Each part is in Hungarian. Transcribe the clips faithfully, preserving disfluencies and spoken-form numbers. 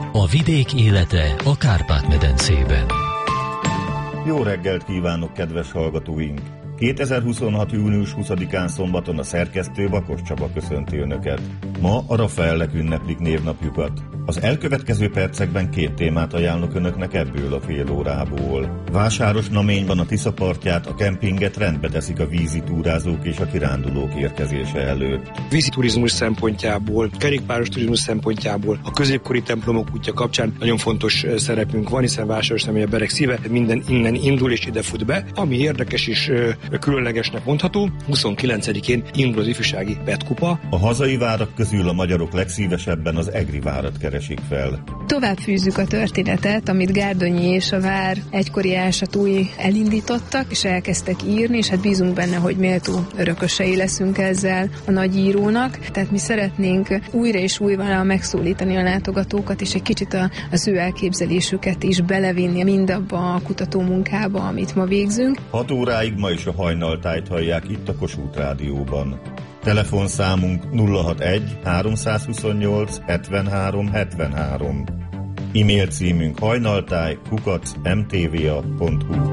A vidék élete a Kárpát-medencében. Jó reggelt kívánok, kedves hallgatóink! kétezer-huszonhat. június huszadikán szombaton a szerkesztő Bakos Csaba köszönti Önöket. Ma a Rafaellek ünneplik névnapjukat. Az elkövetkező percekben két témát ajánlok Önöknek ebből a fél órából. Vásáros Naményban a Tisza partját, a kempinget rendbe teszik a vízi túrázók és a kirándulók érkezése előtt. Vízi turizmus szempontjából, kerékpáros turizmus szempontjából, a középkori templomok útja kapcsán nagyon fontos szerepünk van, hiszen Vásáros Namény a Bereg szíve, minden innen indul és ide fut be. Ami érdekes és különlegesnek mondható, huszonkilencedikén indul az ifjúsági petkupa. A hazai várak közül a magyarok legszívesebben az egri várat keresik fel. Tovább fűzzük a történetet, amit Gárdonyi és a vár egykori ásatúi elindítottak, és elkezdtek írni, és hát bízunk benne, hogy méltó örökösei leszünk ezzel a nagy írónak. Tehát mi szeretnénk újra és újra megszólítani a látogatókat, és egy kicsit a, az ő elképzelésüket is belevinni mindabba a kutatómunkába, amit ma végzünk. hat óráig ma is a hajnaltájt hallják itt a Kossuth Rádióban. Telefonszámunk nulla hatvanegy háromszázhuszonnyolc hetvenhárom hetvenhárom. E-mail címünk hajnaltáj kukac em té vé á pont hu.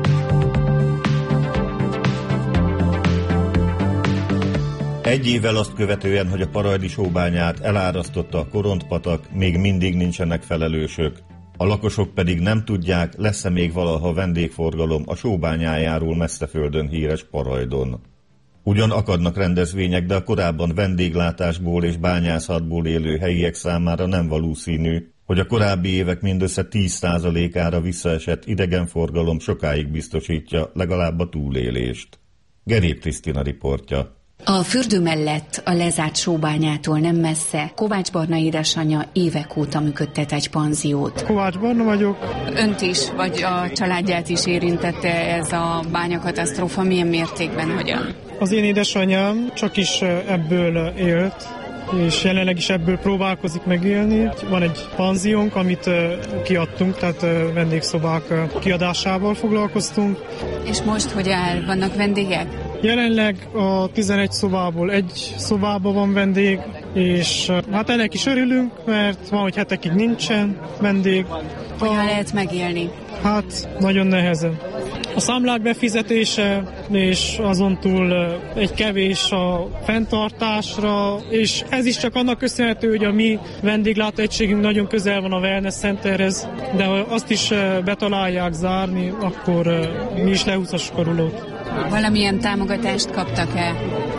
Egy évvel azt követően, hogy a Parajdi sóbányát elárasztotta a Korontpatak, még mindig nincsenek felelősök. A lakosok pedig nem tudják, lesz-e még valaha vendégforgalom a sóbányájáról Meszteföldön híres Parajdon. Ugyan akadnak rendezvények, de a korábban vendéglátásból és bányászatból élő helyiek számára nem valószínű, hogy a korábbi évek mindössze tíz százalékára visszaesett idegenforgalom sokáig biztosítja legalább a túlélést. Gerép Krisztina riportja. A fürdő mellett a lezárt sóbányától nem messze Kovács Barna édesanyja évek óta működtet egy panziót. Kovács Barna vagyok. Önt is, vagy a családját is érintette ez a bányakatasztrófa? Milyen mértékben, hogyan? Az én édesanyám csak is ebből élt, és jelenleg is ebből próbálkozik megélni. Van egy panziónk, amit kiadtunk, tehát vendégszobák kiadásával foglalkoztunk. És most hogy áll? Vannak vendégek? Jelenleg a tizenegy szobából egy szobában van vendég, és hát ennek is örülünk, mert van, hogy hetekig nincsen vendég. Hogyan lehet megélni? Hát nagyon nehezen. A számlák befizetése, és azon túl egy kevés a fenntartásra, és ez is csak annak köszönhető, hogy a mi vendéglátóegységünk nagyon közel van a Wellness Centerhez, de ha azt is betalálják zárni, akkor mi is lehúzhassuk a rulót. Valamilyen támogatást kaptak-e?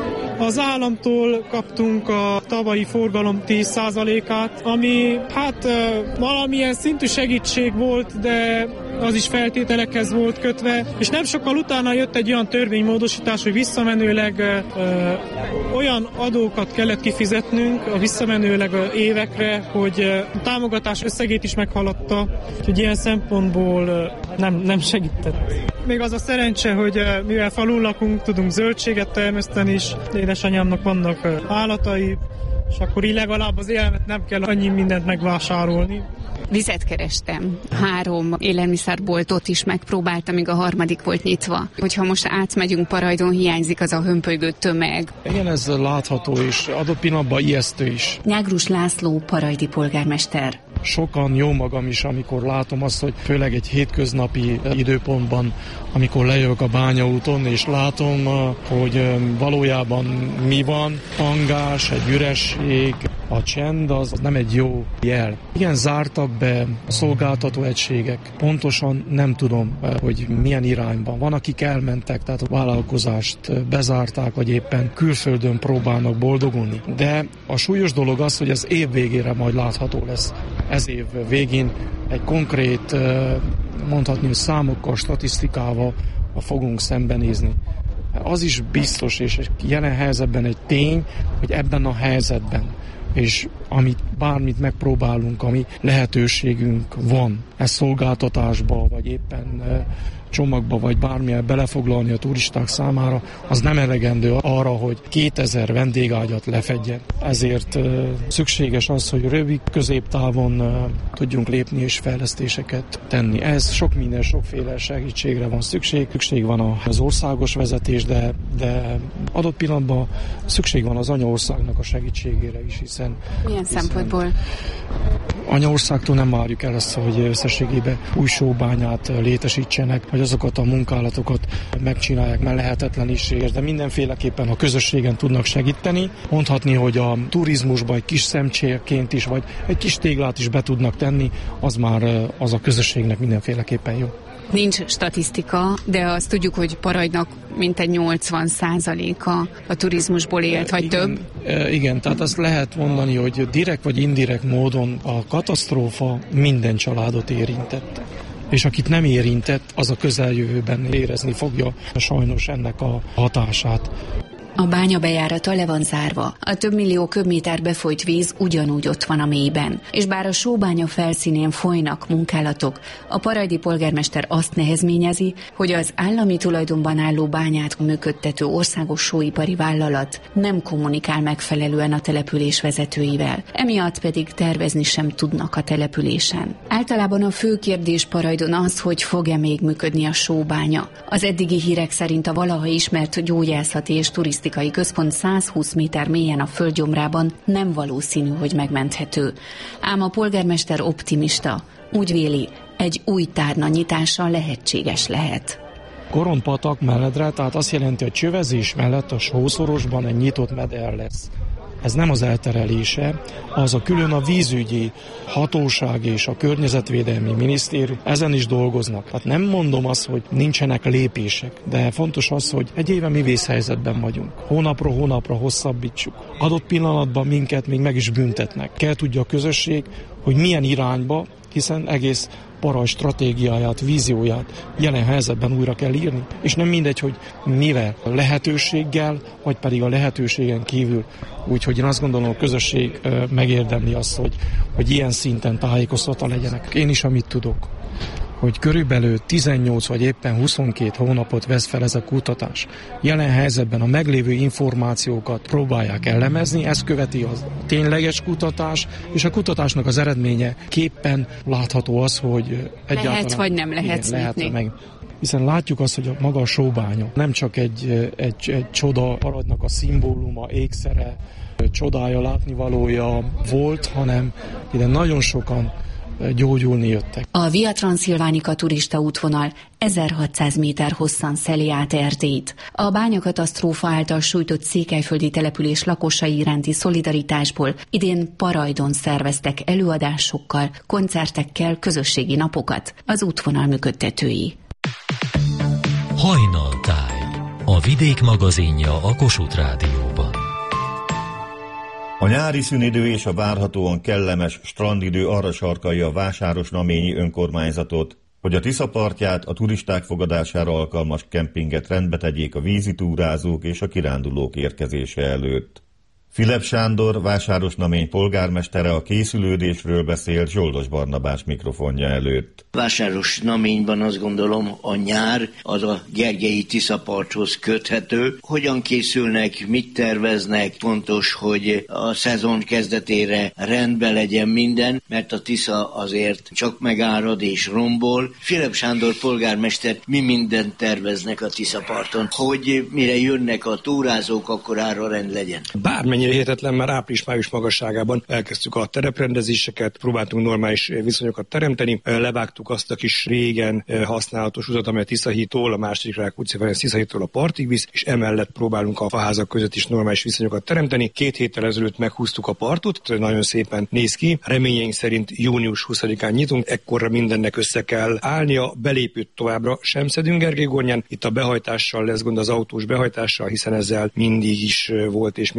Az államtól kaptunk a tavalyi forgalom tíz százalékát, ami hát valamilyen szintű segítség volt, de az is feltételekhez volt kötve, és nem sokkal utána jött egy olyan törvénymódosítás, hogy visszamenőleg ö, olyan adókat kellett kifizetnünk a visszamenőleg évekre, hogy a támogatás összegét is meghaladta, úgyhogy ilyen szempontból nem, nem segített. Még az a szerencse, hogy mivel falun lakunk, tudunk zöldséget termeszteni is, édesanyámnak vannak állatai, és akkor így legalább az élelmet nem kell annyi mindent megvásárolni. Vizet kerestem. Három élelmiszerboltot is megpróbáltam, míg a harmadik volt nyitva. Hogyha most átmegyünk Parajdon, hiányzik az a hömpölygő tömeg. Igen, ez látható, és adott pillanatban ijesztő is. Nyágrus László parajdi polgármester. Sokan, jó magam is, amikor látom azt, hogy főleg egy hétköznapi időpontban, amikor lejövök a bányaúton, és látom, hogy valójában mi van, hangás, egy üresség, a csend az nem egy jó jel. Igen, zártak be a szolgáltató egységek. Pontosan nem tudom, hogy milyen irányban. Van, akik elmentek, tehát a vállalkozást bezárták, vagy éppen külföldön próbálnak boldogulni. De a súlyos dolog az, hogy az év végére majd látható lesz. Ez év végén egy konkrét, mondhatni, hogy számokkal, statisztikával fogunk szembenézni. Az is biztos, és jelen helyzetben egy tény, hogy ebben a helyzetben, és amit bármit megpróbálunk, ami lehetőségünk van, ez szolgáltatásba, vagy éppen csomagba vagy bármilyen belefoglalni a turisták számára, az nem elegendő arra, hogy kétezer vendégágyat lefedjen. Ezért uh, szükséges az, hogy rövid, középtávon uh, tudjunk lépni és fejlesztéseket tenni. Ez sok minden, sokféle segítségre van szükség. Szükség van az országos vezetés, de, de adott pillanatban szükség van az anyaországnak a segítségére is, hiszen... Milyen hiszen szempontból? Anyaországtól nem várjuk el azt, hogy összességében új sóbányát létesítsenek, vagy azokat a munkálatokat megcsinálják, mert lehetetlen is, de mindenféleképpen a közösségen tudnak segíteni. Mondhatni, hogy a turizmusban egy kis szemcséként is, vagy egy kis téglát is be tudnak tenni, az már az a közösségnek mindenféleképpen jó. Nincs statisztika, de azt tudjuk, hogy Parajdnak mintegy nyolcvan százaléka a turizmusból élt, vagy igen, több. Igen, tehát azt lehet mondani, hogy direkt vagy indirekt módon a katasztrófa minden családot érintette. És akit nem érintett, az a közeljövőben érezni fogja sajnos ennek a hatását. A bánya bejárata le van zárva. A több millió köbméter befolyt víz ugyanúgy ott van a mélyben. És bár a sóbánya felszínén folynak munkálatok, a parajdi polgármester azt nehezményezi, hogy az állami tulajdonban álló bányát működtető országos sóipari vállalat nem kommunikál megfelelően a település vezetőivel. Emiatt pedig tervezni sem tudnak a településen. Általában a fő kérdés Parajdon az, hogy fog-e még működni a sóbánya. Az eddigi hírek szerint a valaha ismert gyógyászati és turisztikai központ százhúsz méter mélyen a földgyomrában nem valószínű, hogy megmenthető. Ám a polgármester optimista. Úgy véli, egy új tárna nyitása lehetséges lehet. Korontpatak meledre, tehát azt jelenti, hogy csövezés mellett a sószorosban egy nyitott meder lesz. Ez nem az elterelése, az a külön a vízügyi hatóság és a környezetvédelmi minisztérium ezen is dolgoznak. Tehát nem mondom azt, hogy nincsenek lépések, de fontos az, hogy egy éve mi vészhelyzetben vagyunk. Hónapról hónapra hosszabbítsuk. Adott pillanatban minket még meg is büntetnek. Kell tudja a közösség, hogy milyen irányba, hiszen egész Parajd stratégiáját, vízióját jelen helyzetben újra kell írni. És nem mindegy, hogy mivel, lehetőséggel, vagy pedig a lehetőségen kívül. Úgyhogy én azt gondolom, a közösség megérdemli azt, hogy, hogy ilyen szinten tájékoztatva legyenek. Én is, amit tudok, hogy körülbelül tizennyolc vagy éppen huszonkét hónapot vesz fel ez a kutatás. Jelen helyzetben a meglévő információkat próbálják elemezni, ezt követi a tényleges kutatás, és a kutatásnak az eredménye képpen látható az, hogy egyáltalán... Lehet vagy nem lehet szűrni. Meg, hiszen látjuk azt, hogy a maga a sóbánya nem csak egy, egy, egy csoda, Parajdnak a szimbóluma, ékszere, csodája, látnivalója volt, hanem ide nagyon sokan gyógyulni jöttek. A Via Transilvanica turista útvonal ezerhatszáz méter hosszan szeli át Erdélyt. A bányakatasztrófa által sújtott székelyföldi település lakosai iránti szolidaritásból idén Parajdon szerveztek előadásokkal, koncertekkel közösségi napokat az útvonal működtetői. Hajnaltáj, a Vidék magazinja a Kossuth Rádióban. A nyári szünidő és a várhatóan kellemes strandidő arra sarkalja a Vásárosnaményi önkormányzatot, hogy a Tisza partját, a turisták fogadására alkalmas kempinget rendbe tegyék a vízitúrázók és a kirándulók érkezése előtt. Filip Sándor, Vásárosnamény polgármestere a készülődésről beszélt Zsoldos Barnabás mikrofonja előtt. Vásárosnaményban azt gondolom, a nyár az a Gergely Tiszaparthoz köthető. Hogyan készülnek, mit terveznek, fontos, hogy a szezon kezdetére rendben legyen minden, mert a Tisza azért csak megárad és rombol. Filip Sándor polgármester, mi mindent terveznek a Tiszaparton, hogy mire jönnek a túrázók, akkor ára rend legyen. Bármennyire hihetetlen, már április-május magasságában elkezdtük a tereprendezéseket, próbáltunk normális viszonyokat teremteni, levágtuk azt a kis régen használatos utat, amely a Tiszahídtól, a második Rákóczi Ferenc Tiszahídtól a partig visz, és emellett próbálunk a faházak között is normális viszonyokat teremteni. Két héttel ezelőtt meghúztuk a partot, nagyon szépen néz ki. Reményeink szerint június huszadikán nyitunk, ekkorra mindennek össze kell állnia, belépőt továbbra sem szedünk Gergely-Gornyán. Itt a behajtással lesz gond, az autós behajtással, hiszen ezzel mindig is volt és mindig is lesz.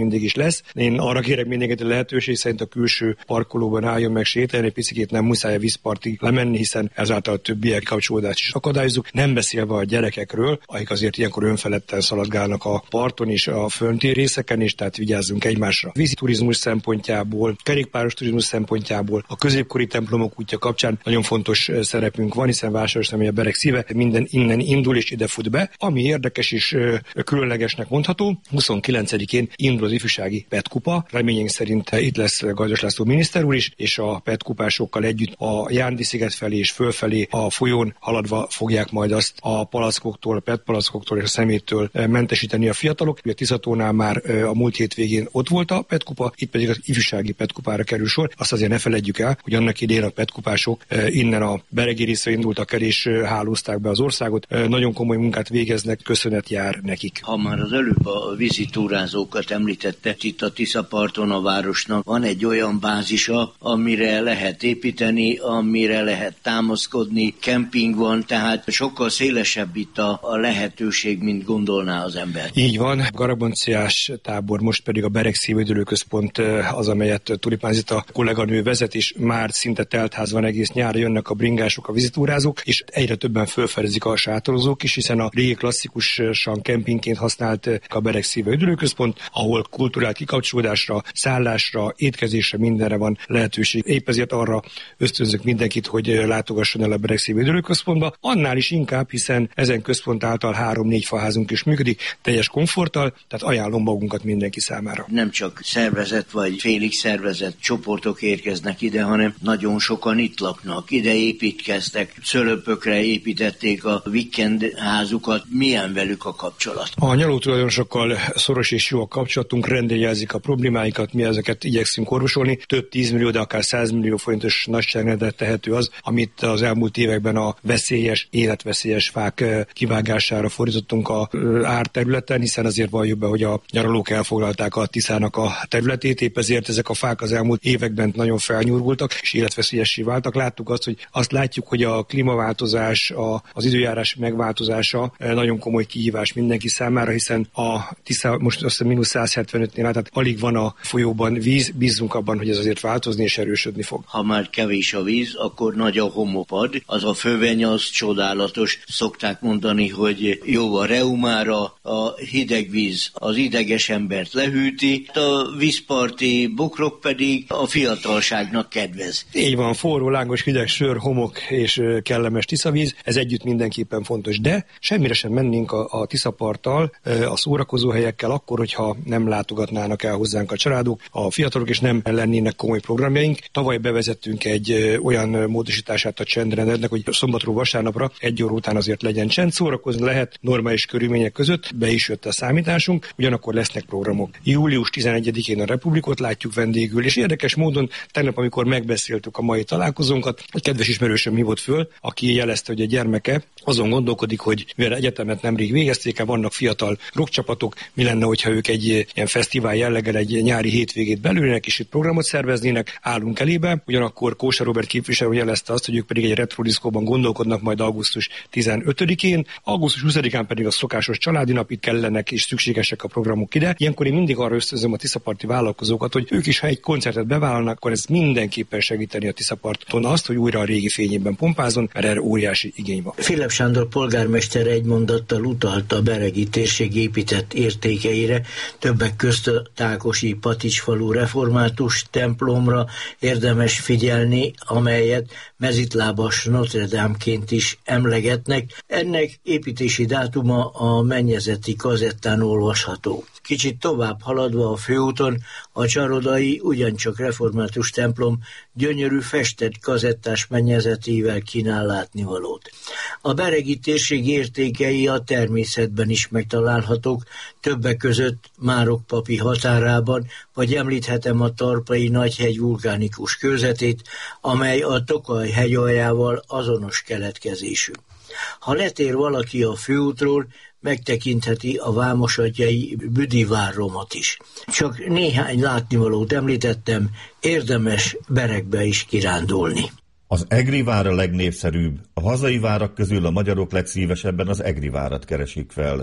lesz. Én arra kérek mindenkit, a lehetőség szerint a külső parkolóban álljon meg sétálni, egy picit nem muszáj a vízpartig lemenni, hiszen ezáltal a többiek kapcsolódást is akadályozzuk. Nem beszélve a gyerekekről, akik azért ilyenkor önfeledten szaladgálnak a parton és a fönti részeken is, tehát vigyázzunk egymásra. Vízi turizmus szempontjából, kerékpáros turizmus szempontjából, a középkori templomok útja kapcsán nagyon fontos szerepünk van, hiszen Vásárosnámely a Bereg szíve, minden innen indul és ide fut be. Ami érdekes és különlegesnek mondható, huszonkilencedikén indul az ifjúsági petkupa. Reményünk szerint itt lesz Gajdos László miniszter úr is, és a petkupásokkal együtt a Jándi-sziget felé és fölfelé a folyón haladva fogják majd azt a palackoktól, a petpalackoktól és a szeméttől mentesíteni a fiatalok. A Tiszatónál már a múlt hétvégén ott volt a petkupa, itt pedig az ifjúsági petkupára kerül sor. Azt azért ne feledjük el, hogy annak idején a petkupások innen a beregi részre indultak el és hálózták be az országot. Nagyon komoly munkát végeznek, köszönet jár nekik. Ha már az előbb a vízitúrázókat említette, itt a Tiszaparton a városnak van egy olyan bázisa, amire lehet építeni, amire lehet támaszkodni, kemping van, tehát sokkal szélesebb itt a, a lehetőség, mint gondolná az ember. Így van, Garabanciás tábor, most pedig a Bereg Szívüldölőközpont az, amelyet Tulipán Zita kolléganő vezet, és már szinte teltház van egész nyár, jönnek a bringások, a vízitúrázók, és egyre többen fölfedezik a sátorozók is, hiszen a régi klasszikusan kempingként használt a Bereg Szívüldölőközpont, ahol kulturált kikapcsolódásra, szállásra, étkezésre, mindenre van lehetőség. Épp ezért arra ösztönzök mindenkit, hogy látogasson el a Bereg Szívüldölőközpontba. Annál is inkább, hiszen ezen központ által három-négy faházunk is működik, teljes komforttal, tehát ajánlom magunkat mindenki számára. Nem csak szervezet vagy félig szervezett csoportok érkeznek ide, hanem nagyon sokan itt laknak, ide építkeztek, szölöpökre építették a vikendházukat. Milyen velük a kapcsolat? A nyalótulajdonosokkal szoros és jó a kapcsolatunk, rendeljezik a problémáikat, mi ezeket igyekszünk orvosolni. Több tízmillió, de akár százmillió forintos nagyságrendel tehető az, amit az elmúlt években a veszélyes, életveszélyes fák kivágására fordítottunk a árterületen, hiszen azért valljuk be, hogy a nyaralók elfoglalták a Tiszának a területét, épp ezért ezek a fák az elmúlt években nagyon felnyúrgultak és életveszélyessé váltak. Láttuk azt, hogy azt látjuk, hogy a klímaváltozás, a, az időjárás megváltozása nagyon komoly kihívás mindenki számára, hiszen a Tisza most azt a mínusz száz hetvenötnél áll, tehát alig van a folyóban víz, bízzunk abban, hogy ez azért változni és erősödni fog. Ha már kevés a víz, akkor nagy a homokpad, az a főveny az csodálatos. Szokták mondani, hogy jó a reumára, a hideg víz az ideges embert lehűti, a vízparti bokrok pedig a fiatalságnak kedvez. Így van, forró, lángos, hideg sör, homok és kellemes tiszavíz, ez együtt mindenképpen fontos, de semmire sem mennénk a, a Tiszaparttal, a szórakozóhelyekkel akkor, hogyha nem látogatnának el hozzánk a családok, a fiatalok, és nem lennének komoly programjaink. Tavaly bevezettünk egy olyan módosítását a csendrendednek, hogy szombatról vasárnapra egy óra után azért legyen csend, szórakozni lehet normális körülmények között, be is jött a számításunk, ugyanakkor lesznek programok. július tizenegyedikén a Republikot látjuk vendégül, és érdekes módon tegnap, amikor megbeszéltük a mai találkozónkat, egy kedves ismerősöm hívott föl, aki jelezte, hogy a gyermeke azon gondolkodik, hogy mivel egyetemet nemrég végezték el, vannak fiatal rockcsapatok, mi lenne, hogyha ők egy ilyen fesztivál jelleggel egy nyári hétvégét belülnének, és itt programot szerveznének, állunk elébe. Ugyanakkor Kósa Róbert képviselő jelezte azt, hogy ők pedig egy retrodiszkóban gondolkodnak majd augusztus tizenötödikén, augusztus huszadikán pedig a szokásos családi nap, itt kellenek és szükségesek a programok ide. Ilyenkor én mindig arra ösztönzöm a tiszaparti vállalkozókat, hogy ők is, ha egy koncertet bevállalnak, akkor ez mindenképpen segíteni a Tiszaparton azt, hogy újra a régi fényében pompázon, mert erre óriási igény van. Philipp Sándor polgármester egy mondattal utalta a beregi térség épített értékeire, többek közt a Tákosi Paticsfalu református templomra érdemes figyelni, amelyet mezitlábas Notre Dame-ként is emlegetnek. Ennek építési dátuma a mennyezeti kazettán olvasható. Kicsit tovább haladva a főúton a csarodai, ugyancsak református templom gyönyörű festett kazettás mennyezetével kínál látnivalót. A beregi térség értékei a természetben is megtalálhatók, többek között Márokpapi határában, vagy említhetem a Tarpai Nagyhegy vulkánikus kőzetét, amely a Tokaj hegyaljával azonos keletkezésű. Ha letér valaki a főútról, megtekintheti a vámosatjai Büdi várromot is. Csak néhány látnivalót említettem, érdemes Beregbe is kirándulni. Az Egri vár a legnépszerűbb. A hazai várak közül a magyarok legszívesebben az Egri várat keresik fel.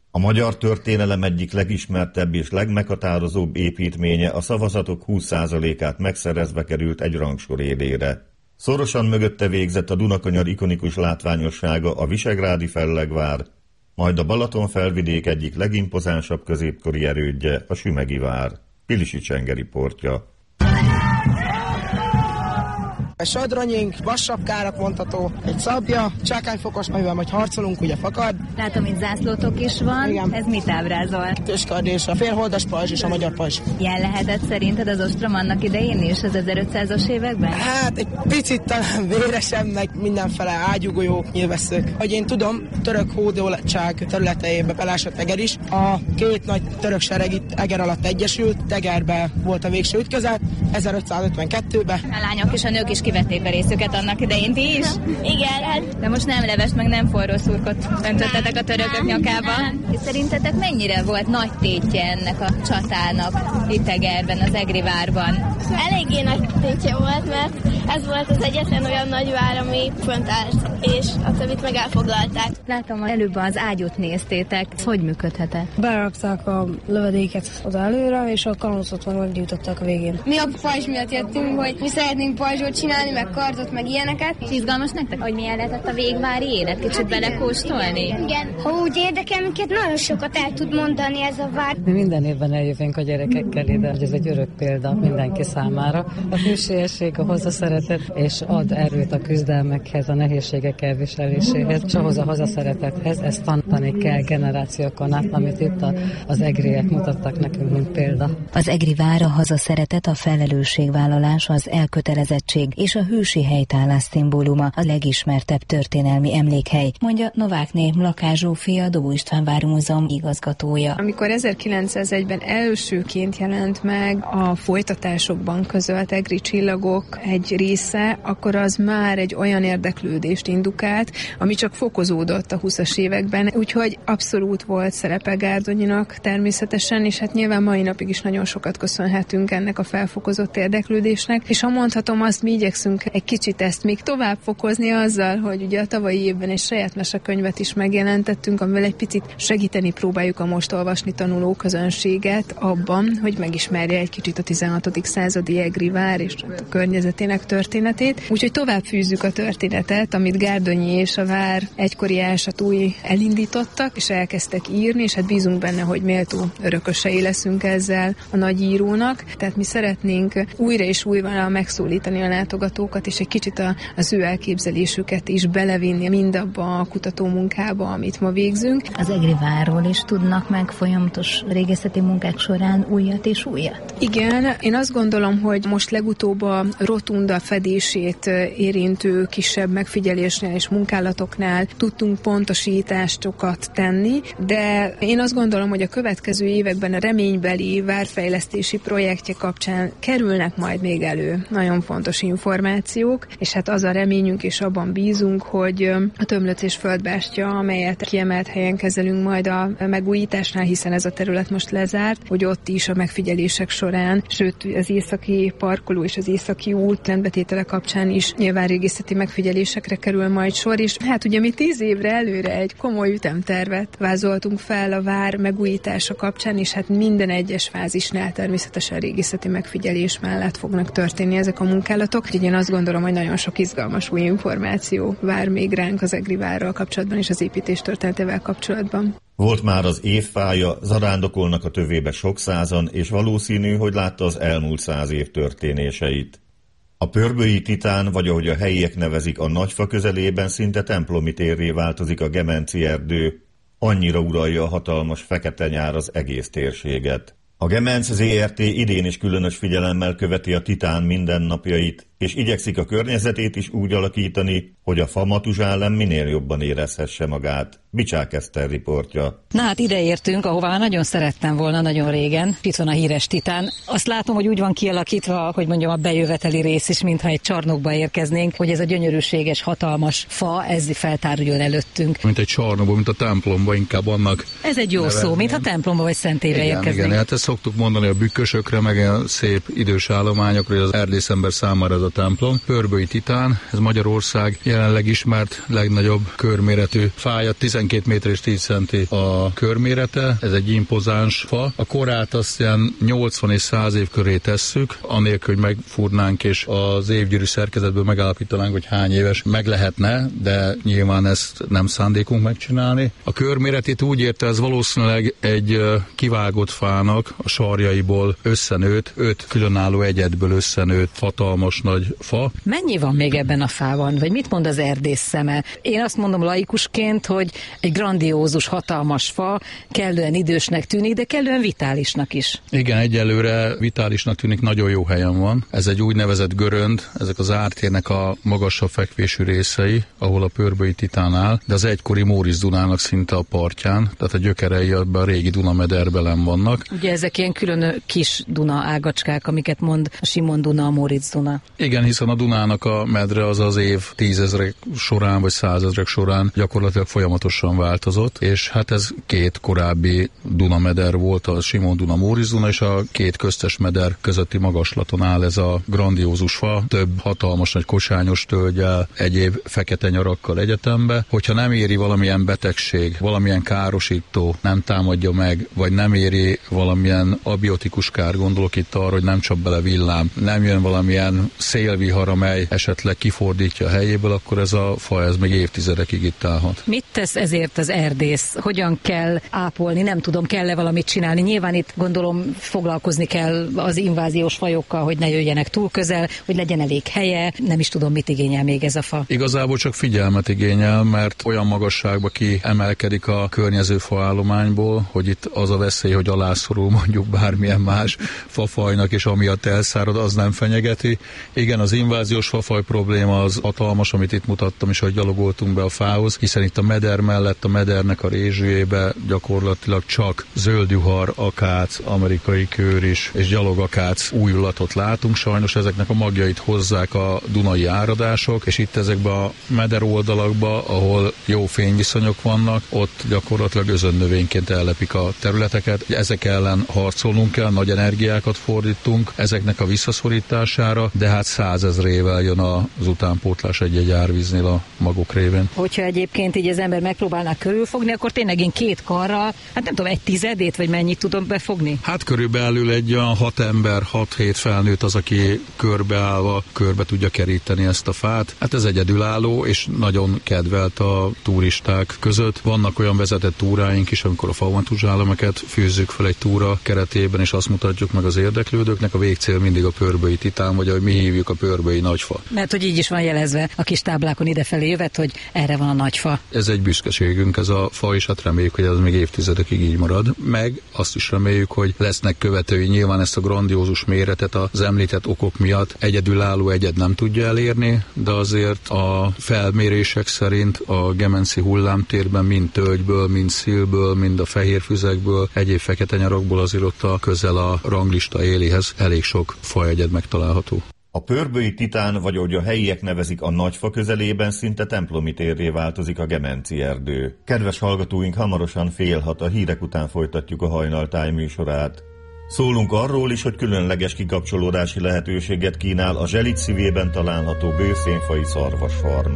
A magyar történelem egyik legismertebb és legmeghatározóbb építménye a szavazatok húsz százalékát megszerezve került egy rangsor élére. Szorosan mögötte végzett a Dunakanyar ikonikus látványossága, a visegrádi fellegvár, majd a Balatonfelvidék egyik legimpozánsabb középkori erődje, a Sümegi vár. Pilisi Csenge riportja. Egy sodronyink, vassapkának mondható, egy szabja, csákányfokos, amivel majd harcolunk, ugye fakad. Látom, itt zászlótok is van. Igen. Ez mit ábrázol? Tőskard és a félholdas pajzs és a magyar pajzs. Jel lehetett szerinted az ostrom annak idején is, az ezerötszázas években? Hát egy picit talán véresen, meg mindenfele ágyúgolyók, nyilvesszők. Hogy én tudom, török hódoltság területeibe belásott Eger is. A két nagy török sereg itt Eger alatt egyesült, Egerbe volt a végső ütközet, ezerötszázötvenkettőben. A lányok és a nők is kivették a részüket annak idején, ti is? Igen, hát. De most nem levest, meg nem forró szurkot öntöttetek a törökök nyakába. És szerintetek mennyire volt nagy tétje ennek a csatának itt Egerben, az Egri várban? Eléggé nagy tétje volt, mert ez volt az egyetlen olyan nagy vár, ami fönt állt, és a többit meg elfoglalták. Látom, előbb az ágyút néztétek. Ez hogy működhetett? Berakták a lövedéket oda előre, és a kalózot meg meggyújtották a végén. Mi a pajzs miatt jöttünk, hogy mi szeretnénk pajzsot csinálni, meg kardot, meg ilyeneket. Izgalmas nektek, hogy milyen lehetett a végvári élet? Kicsit belekóstolni? Igen. Ha úgy érdekel minket, nagyon sokat el tud mondani ez a vár. Mi minden évben eljövünk a gyerekekkel ide, hogy ez egy örök példa mindenki számára. A hűségesség, a hazaszeretet, és ad erőt a küzdelmekhez, a nehézségek elviseléséhez, és ahhoz a hazaszeretethez, ezt tanítani kell generációkon át, amit itt a, az egriek mutattak nekünk, mint példa. Az Egri vár a hazaszeretet, a felelősségvállalás, az elkötelezettség és a hősi helytállás szimbóluma, a legismertebb történelmi emlékhely, mondja Novák-né Mlakás Zsófia, Dobó István Vármúzeum igazgatója. Amikor ezerkilencszázegyben elsőként jelent meg a folytatásokban közölt egri csillagok egy része, akkor az már egy olyan érdeklődést indukált, ami csak fokozódott a húszas években, úgyhogy abszolút volt szerepe Gárdonyinak természetesen, és hát nyilván mai napig is nagyon sokat köszönhetünk ennek a felfokozott érdeklődésnek, és ha mondhatom, azt mi igyekszünk egy kicsit ezt még tovább fokozni azzal, hogy ugye a tavalyi évben egy saját mesekönyvet is megjelentettünk, amivel egy picit segíteni próbáljuk a most olvasni tanuló közönséget abban, hogy megismerje egy kicsit a tizenhatodik századi Egri vár és a környezetének történetét. Úgyhogy tovább fűzzük a történetet, amit Gárdonyi és a vár egykori ásatúi elindítottak, és elkezdtek írni, és hát bízunk benne, hogy méltó örökösei leszünk ezzel a nagy írónak. Tehát mi szeretnénk újra és újra megszólítani a látogatókat, és egy kicsit a, az ő elképzelésüket is belevinni mindabba a kutatómunkába, amit ma végzünk. Az Egri várról is tudnak meg folyamatos régészeti munkák során újat és újat? Igen, én azt gondolom, hogy most legutóbb a rotunda fedését érintő kisebb megfigyelésnél és munkálatoknál tudtunk pontosításokat tenni, de én azt gondolom, hogy a következő években a reménybeli várfejlesztési projektje kapcsán kerülnek majd még elő nagyon fontos információk, és hát az a reményünk és abban bízunk, hogy a Tömlöc és Földbástya, amelyet kiemelt helyen kezelünk majd a megújításnál, hiszen ez a terület most lezárt, hogy ott is a megfigyelések során, sőt az északi parkoló és az északi út rendbetétele kapcsán is nyilván régészeti megfigyelésekre kerül majd sor, és hát ugye mi tíz évre előre egy komoly ütemtervet vázoltunk fel a vár megújítása kapcsán, és hát minden egyes fázisnál természetesen régészeti megfigyelés mellett fognak történni ezek a munkálatok. Úgyhogy én azt gondolom, hogy nagyon sok izgalmas új információ vár még ránk az Egri várral kapcsolatban és az építés történetével kapcsolatban. Volt már az évfája, zarándokolnak a tövébe sok százan, és valószínű, hogy látta az elmúlt száz év történéseit. A pörbői titán, vagy ahogy a helyiek nevezik, a nagyfa közelében szinte templomi térré változik a Gemenci erdő, annyira uralja a hatalmas fekete nyár az egész térséget. A Gemenc zé er té idén is különös figyelemmel követi a titán mindennapjait, és igyekszik a környezetét is úgy alakítani, hogy a famatuzsálem minél jobban érezhesse magát. Bicsák Eszter riportja. Na hát ide értünk, ahová nagyon szerettem volna nagyon régen. Itt van a híres titán. Azt látom, hogy úgy van kialakítva, hogy mondjam, a bejöveteli rész is, mintha egy csarnokba érkeznénk, hogy ez a gyönyörűséges, hatalmas fa, ez feltáruljon előttünk. Mint egy csarnokba, mint a templomba, inkább annak. Ez egy jó nevezném. Szó, mint a templomba vagy szentélybe érkeznénk. Igen, hát ezt szoktuk mondani a bükkösökre, meg a szép idős állományokra, hogy az erdészember számára ez a a templom. Pörbői titán, ez Magyarország jelenleg ismert legnagyobb körméretű fája, tizenkét méter és tíz centi a körmérete, ez egy impozáns fa. A korát azt ilyen nyolcvan és száz év köré tesszük, anélkül, hogy megfúrnánk és az évgyűrű szerkezetből megállapítanánk, hogy hány éves meg lehetne, de nyilván ezt nem szándékunk megcsinálni. A körméretét úgy érte, ez valószínűleg egy kivágott fának a sarjaiból összenőtt, öt különálló egyedből összenőtt hatalmas nagy fa. Mennyi van még ebben a fában, vagy mit mond az erdész szeme? Én azt mondom laikusként, hogy egy grandiózus, hatalmas fa, kellően idősnek tűnik, de kellően vitálisnak is. Igen, egyelőre vitálisnak tűnik, nagyon jó helyen van. Ez egy úgynevezett görönd, ezek az ártérnek a magasabb fekvésű részei, ahol a Pörbői titán áll, de az egykori Móricz Dunának szinte a partján, tehát a gyökerei abban a régi Duna mederben vannak. Ugye ezek ilyen külön kis Duna ágacskák, amiket mond a Simon Duna, a Móricz Duna. Igen, hiszen a Dunának a medre az az év tízezrek során, vagy százezrek során gyakorlatilag folyamatosan változott, és hát ez két korábbi Duna meder volt, a Simon Duna, Móricz Duna, és a két köztes meder közötti magaslaton áll ez a grandiózus fa, több hatalmas nagy kosányos tölgyel, egyéb fekete nyarakkal egyetembe. Hogyha nem éri valamilyen betegség, valamilyen károsító, nem támadja meg, vagy nem éri valamilyen abiotikus kár, gondolok itt arra, hogy nem csap bele villám, nem jön valamilyen szélvihar, amely esetleg kifordítja a helyéből, akkor ez a fa ez még évtizedekig itt állhat. Mit tesz ezért az erdész? Hogyan kell ápolni? Nem tudom, kell-e valamit csinálni? Nyilván itt gondolom foglalkozni kell az inváziós fajokkal, hogy ne jöjjenek túl közel, hogy legyen elég helye. Nem is tudom, mit igényel még ez a fa. Igazából csak figyelmet igényel, mert olyan magasságba ki emelkedik a környező faállományból, hogy itt az a veszély, hogy alászorul mondjuk bármilyen más fafajnak, és amiatt elszárad, az nem fenyegeti. Igen, az inváziós fafaj probléma az hatalmas, amit itt mutattam is, hogy gyalogoltunk be a fához, hiszen itt a meder mellett, a medernek a rézsűjébe gyakorlatilag csak zöldjuhar, akác, amerikai kőris és gyalogakác újulatot látunk. Sajnos ezeknek a magjait hozzák a dunai áradások, és itt ezekben a meder oldalakban, ahol jó fényviszonyok vannak, ott gyakorlatilag özönnövényként ellepik a területeket. Ezek ellen harcolnunk kell, nagy energiákat fordítunk ezeknek a visszaszorítására, de hát százezrével jön az utánpótlás egy-egy árvíznél a magok révén. Hogyha egyébként így az ember megpróbálná körülfogni, akkor tényleg én két karral, hát nem tudom, egy tizedét, vagy mennyit tudom befogni? Hát körülbelül egy olyan hat ember, hat-hét felnőtt az, aki körbeállva körbe tudja keríteni ezt a fát. Hát ez egyedülálló, és nagyon kedvelt a turisták között. Vannak olyan vezetett túráink is, amikor a famatuzsálemeket fűzzük fel egy túra keretében, és azt mutatjuk meg az érdeklődőknek, a végcél mindig a Pörbői titán, vagy ahogy mi hívjuk, a Pörbői nagyfa. Mert hogy így is van jelezve a kis táblákon idefelé jövet, hogy erre van a nagyfa. Ez egy büszkeségünk, ez a fa, és hát reméljük, hogy ez még évtizedekig így marad. Meg azt is reméljük, hogy lesznek követői. Nyilván ezt a grandiózus méretet az említett okok miatt egyedülálló egyed nem tudja elérni, de azért a felmérések szerint a Gemenci hullámtérben mind tölgyből, mind szilből, mind a fehér füzekből, egyéb fekete nyarakból azért ott a közel a ranglista éléhez elég sok faegyed megtalálható. A Pörbői titán, vagy ahogy a helyiek nevezik, a nagyfa közelében szinte templomi térré változik a Gemenci erdő. Kedves hallgatóink, hamarosan fél hat, a hírek után folytatjuk a Hajnaltáj műsorát. Szólunk arról is, hogy különleges kikapcsolódási lehetőséget kínál a Zselic szívében található bőszénfai szarvasfarm.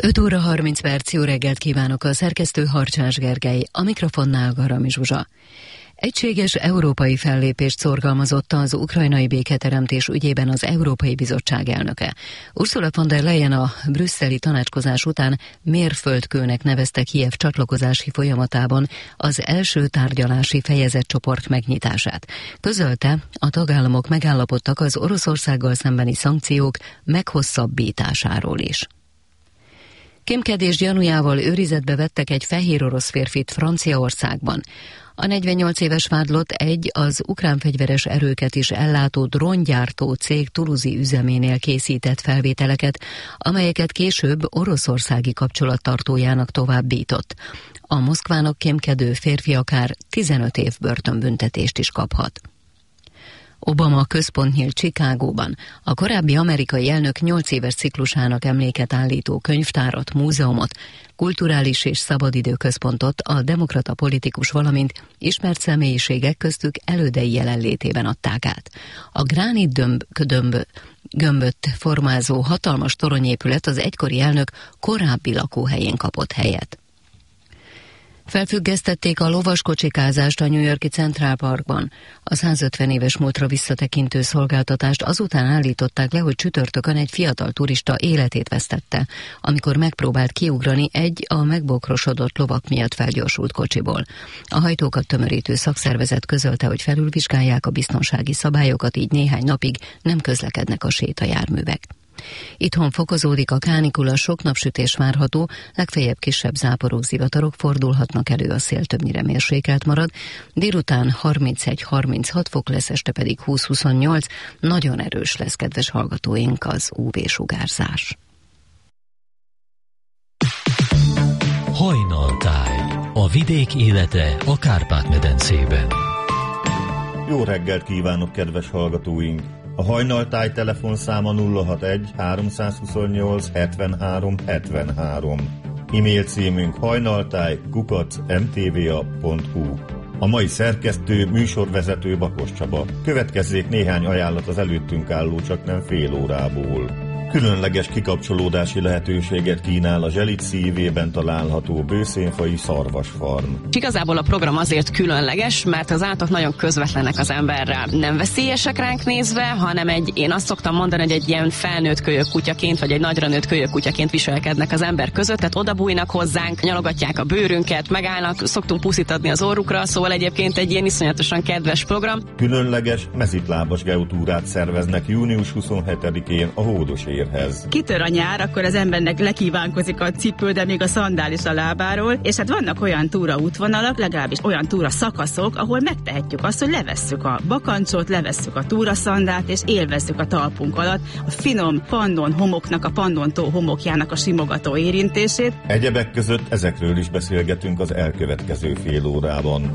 öt óra harminc perc, jó reggelt kívánok, a szerkesztő Harcsás Gergely, a mikrofonnál Garami Zsuzsa. Egységes európai fellépést szorgalmazott az ukrajnai béketeremtés ügyében az Európai Bizottság elnöke. Ursula von der Leyen a brüsszeli tanácskozás után mérföldkőnek nevezte Kijev csatlakozási folyamatában az első tárgyalási fejezetcsoport megnyitását. Közölte, a tagállamok megállapodtak az Oroszországgal szembeni szankciók meghosszabbításáról is. Kémkedés gyanújával őrizetbe vettek egy fehér orosz férfit Franciaországban. A negyvennyolc éves vádlott egy az ukrán fegyveres erőket is ellátó dróngyártó cég toulouse-i üzeménél készített felvételeket, amelyeket később oroszországi kapcsolattartójának továbbított. A Moszkvának kémkedő férfi akár tizenöt év börtönbüntetést is kaphat. Obama központ nyílt Chicagóban. A korábbi amerikai elnök nyolc éves ciklusának emléket állító könyvtárat, múzeumot, kulturális és szabadidőközpontot a demokrata politikus, valamint ismert személyiségek köztük elődei jelenlétében adták át. A gránit dömb, dömb, gömböt formázó hatalmas toronyépület az egykori elnök korábbi lakóhelyén kapott helyet. Felfüggesztették a lovaskocsikázást a New York-i Central Parkban. A százötven éves múltra visszatekintő szolgáltatást azután állították le, hogy csütörtökön egy fiatal turista életét vesztette, amikor megpróbált kiugrani egy a megbokrosodott lovak miatt felgyorsult kocsiból. A hajtókat tömörítő szakszervezet közölte, hogy felülvizsgálják a biztonsági szabályokat, így néhány napig nem közlekednek a sétajárművek. Itthon fokozódik a kánikula, sok napsütés várható, legfeljebb kisebb záporok, zivatarok fordulhatnak elő, a szél többnyire mérsékelt marad, délután harmincegy harminchat fok lesz, este pedig húsz huszonnyolc, nagyon erős lesz, kedves hallgatóink, az ú vé-sugárzás. Hajnaltáj, a vidék élete a Kárpát-medencében. Jó reggelt kívánok, kedves hallgatóink! A Hajnaltáj telefonszáma nulla hatvanegy háromszázhuszonnyolc hetvenhárom hetvenhárom. E-mail címünk hajnaltáj kukac em té vé á pont hu. A mai szerkesztő, műsorvezető Bakos Csaba. Következzék néhány ajánlat az előttünk álló csak nem fél órából. Különleges kikapcsolódási lehetőséget kínál a Zselic szívében található bőszénfai szarvasfarm. Igazából a program azért különleges, mert az állatok nagyon közvetlenek az emberrel. Nem veszélyesek ránk nézve, hanem egy, én azt szoktam mondani, hogy egy ilyen felnőtt kölyök kutyaként, vagy egy nagyra nőtt kölyök kutyaként viselkednek az ember között, tehát odabújnak hozzánk, nyalogatják a bőrünket, megállnak, szoktunk puszit adni az orrukra, szóval egyébként egy ilyen iszonyatosan kedves program. Különleges mezitlábas geotúrát szerveznek június huszonhetedikén a Hódosérhez. Kitör a nyár, akkor az embernek lekívánkozik a cipő, de még a szandál is a lábáról, és hát vannak olyan túraútvonalak, legalábbis olyan túra szakaszok, ahol megtehetjük azt, hogy levesszük a bakancsot, levesszük a túraszandát, és élvezzük a talpunk alatt a finom pannon homoknak, a pannontó homokjának a simogató érintését. Egyebek között ezekről is beszélgetünk az elkövetkező fél órában.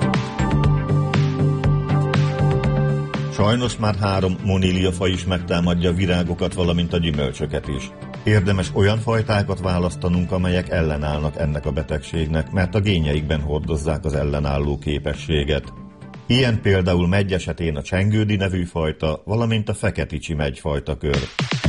Sajnos már három moníliafaj is megtámadja a virágokat, valamint a gyümölcsöket is. Érdemes olyan fajtákat választanunk, amelyek ellenállnak ennek a betegségnek, mert a génjeikben hordozzák az ellenálló képességet. Ilyen például megy esetén a csengődi nevű fajta, valamint a feketicsi megyfajtakör.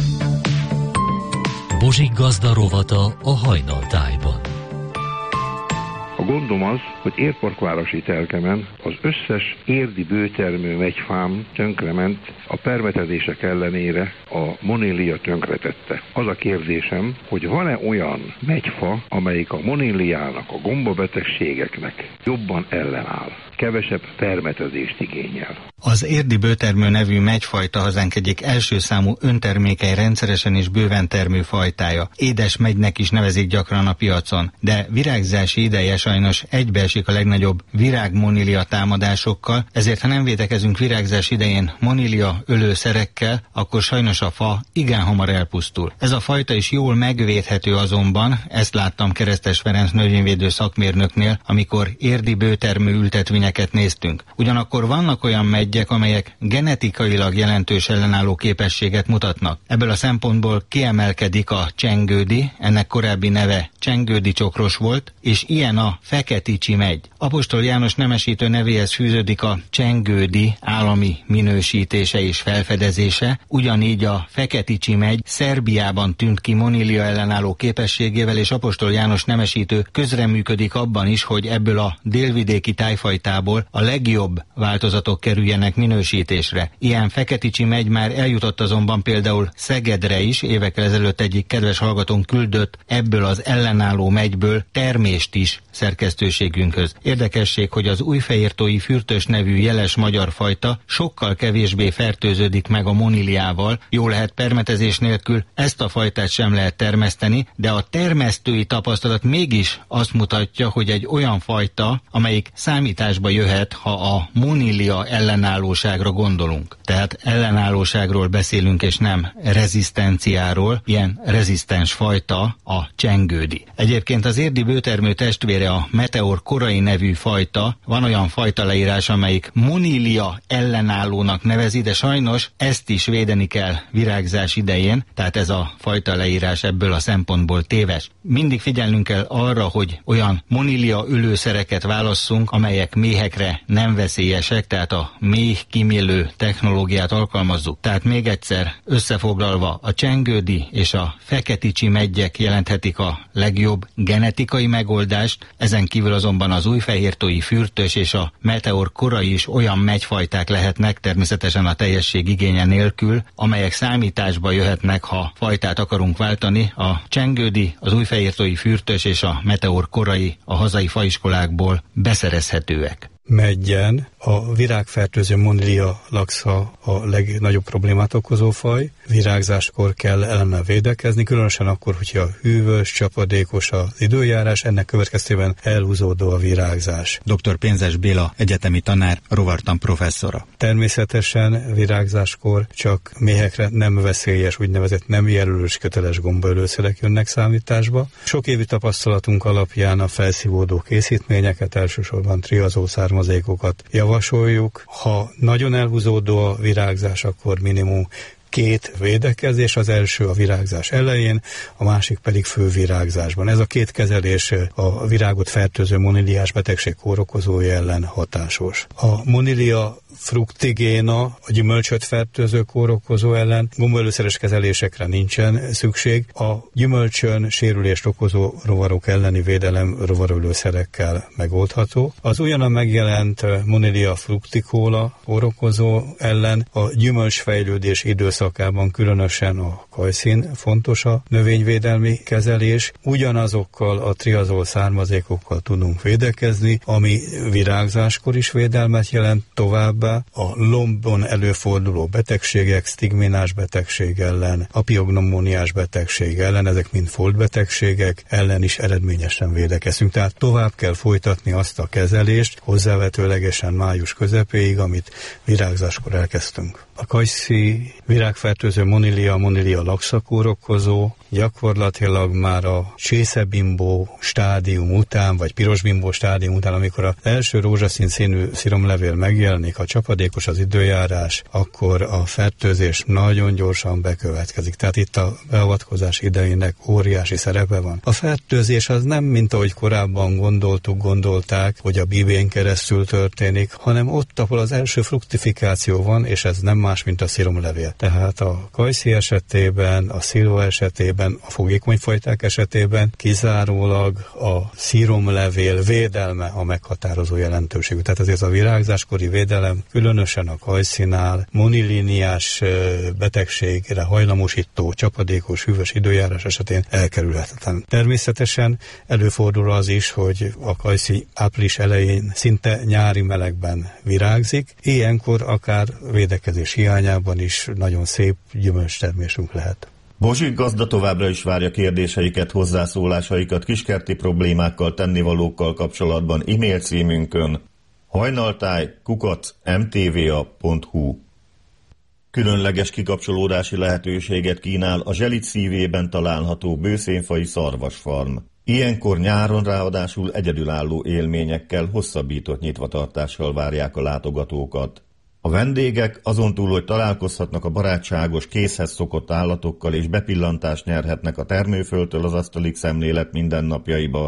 Bozsik gazda rovata a Hajnaltájban. A gondom az, hogy Érparkvárosi telkemen az összes érdi bőtermő megyfám tönkrement, a permetezések ellenére a monélia tönkretette. Az a kérdésem, hogy van-e olyan megyfa, amelyik a monéliának, a gombabetegségeknek jobban ellenáll, kevesebb permetezést igényel. Az érdi bőtermő nevű megyfajta hazánk egyik első számú öntermékeny, rendszeresen és bőven termő fajtája. Édes megynek is nevezik gyakran a piacon, de virágzási ideje sajnos egybeesik a legnagyobb virágmonília támadásokkal, ezért ha nem védekezünk virágzás idején monília ölőszerekkel, akkor sajnos a fa igen hamar elpusztul. Ez a fajta is jól megvédhető azonban, ezt láttam Keresztes Ferenc növényvédő szakmérnöknél, amikor érdi bőtermő ültetvényeket néztünk. Ugyanakkor vannak olyan megyek, amelyek genetikailag jelentős ellenálló képességet mutatnak. Ebből a szempontból kiemelkedik a csengődi, ennek korábbi neve csengődi csokros volt, és ilyen a feketicsi megy. Apostol János nemesítő nevéhez fűződik a csengődi állami minősítése és felfedezése, ugyanígy a Feketicsi megy Szerbiában tűnt ki Monilia ellenálló képességével, és Apostol János nemesítő közreműködik abban is, hogy ebből a délvidéki tájfajtából a legjobb változatok kerüljenek minősítésre. Ilyen Feketicsi megy már eljutott azonban például Szegedre is, évekkel ezelőtt egyik kedves hallgatónk küldött ebből az ellenálló megyből termést is szerkesztőségünkhöz. Érdekesség, hogy az újfehértói fürtös nevű jeles magyar fajta sokkal kevésbé fertőződik meg a moniliával, jó lehet permetezés nélkül ezt a fajtát sem lehet termeszteni, de a termesztői tapasztalat mégis azt mutatja, hogy egy olyan fajta, amelyik számításba jöhet, ha a monilia ellenállóságra gondolunk. Tehát ellenállóságról beszélünk, és nem rezisztenciáról, ilyen rezisztens fajta a csengődi. Egyébként az érdi bőtermő testvére, a Meteor korai nevű fajta, van olyan fajta leírás, amelyik monilia ellenállónak nevezi, de sajnos ezt is védeni kell virágzás idején, tehát ez a fajta leírás ebből a szempontból téves. Mindig figyelnünk kell arra, hogy olyan monilia ülőszereket válasszunk, amelyek méhekre nem veszélyesek, tehát a méh kimélő technológiát alkalmazzuk. Tehát még egyszer összefoglalva, a csengődi és a feketicsi meggyek jelenthetik a legjobb genetikai megoldást, ezen kívül azonban az újfehértói fürtös és a Meteor korai is olyan megyfajták lehetnek, természetesen a teljesség igénye nélkül, amelyek számításba jöhetnek, ha fajtát akarunk váltani. A csengődi, az újfehértói fürtös és a Meteor korai a hazai faiskolákból beszerezhetőek. Meggyen a virágfertőző Monilia laxa a legnagyobb problémát okozó faj. Virágzáskor kell ellene védekezni, különösen akkor, hogyha hűvös, csapadékos az időjárás, ennek következtében elhúzódó a virágzás. doktor Pénzes Béla egyetemi tanár, rovartan professzora. Természetesen virágzáskor csak méhekre nem veszélyes, úgynevezett nem jelölős köteles gombaölőszerek jönnek számításba. Sok évi tapasztalatunk alapján a felszívódó készítményeket, elsősorban triazol származékokat javasoljuk. Ha nagyon elhúzódó a virágzás, akkor minimum két védekezés, az első a virágzás elején, a másik pedig fővirágzásban. Ez a két kezelés a virágot fertőző moniliás betegség kórokozója ellen hatásos. A monilia fructigéna, a gyümölcsöt fertőző kórokozó ellen gombaölőszeres kezelésekre nincsen szükség. A gyümölcsön sérülést okozó rovarok elleni védelem rovarölőszerekkel megoldható. Az újonnan megjelent Monilia fructicola kórokozó ellen a gyümölcsfejlődés időszakában különösen a kajszín fontos a növényvédelmi kezelés. Ugyanazokkal a triazol származékokkal tudunk védekezni, ami virágzáskor is védelmet jelent, továbbá a lombon előforduló betegségek, sztigminás betegség ellen, apiognomóniás betegség ellen, ezek mind foltbetegségek ellen is eredményesen védekezünk. Tehát tovább kell folytatni azt a kezelést, hozzávetőlegesen május közepéig, amit virágzáskor elkezdtünk. A kajszi virágfertőző Monilia, Monilia laxa kórokozó gyakorlatilag már a csészebimbó stádium után, vagy pirosbimbó stádium után, amikor az első rózsaszín színű sziromlevél megjelenik, ha csapadékos az időjárás, akkor a fertőzés nagyon gyorsan bekövetkezik. Tehát itt a beavatkozás idejének óriási szerepe van. A fertőzés az nem, mint ahogy korábban gondoltuk, gondolták, hogy a bibén keresztül történik, hanem ott, ahol az első fruktifikáció van, és ez nem más, mint a sziromlevél. Tehát a kajszi esetében, a szilva esetében, a fogékony fajták esetében kizárólag a sziromlevél védelme a meghatározó jelentőségű. Tehát ezért a virágzáskori védelem különösen a kajszinál monilíniás betegségre hajlamosító, csapadékos, hűvös időjárás esetén elkerülhetetlen. Természetesen előfordul az is, hogy a kajszi április elején szinte nyári melegben virágzik, ilyenkor akár védekezés hiányában is nagyon szép gyümölcstermésünk lehet. Bozsik gazda továbbra is várja kérdéseiket, hozzászólásaikat kiskerti problémákkal, tennivalókkal kapcsolatban e-mail címünkön hajnaltáj kukac em té vé a pont hú. Különleges kikapcsolódási lehetőséget kínál a Zselic szívében található bőszénfai szarvasfarm. Ilyenkor nyáron ráadásul egyedülálló élményekkel, hosszabbított nyitvatartással várják a látogatókat. A vendégek azon túl, hogy találkozhatnak a barátságos, készhez szokott állatokkal és bepillantást nyerhetnek a termőföldtől az asztalig szemlélet mindennapjaiba,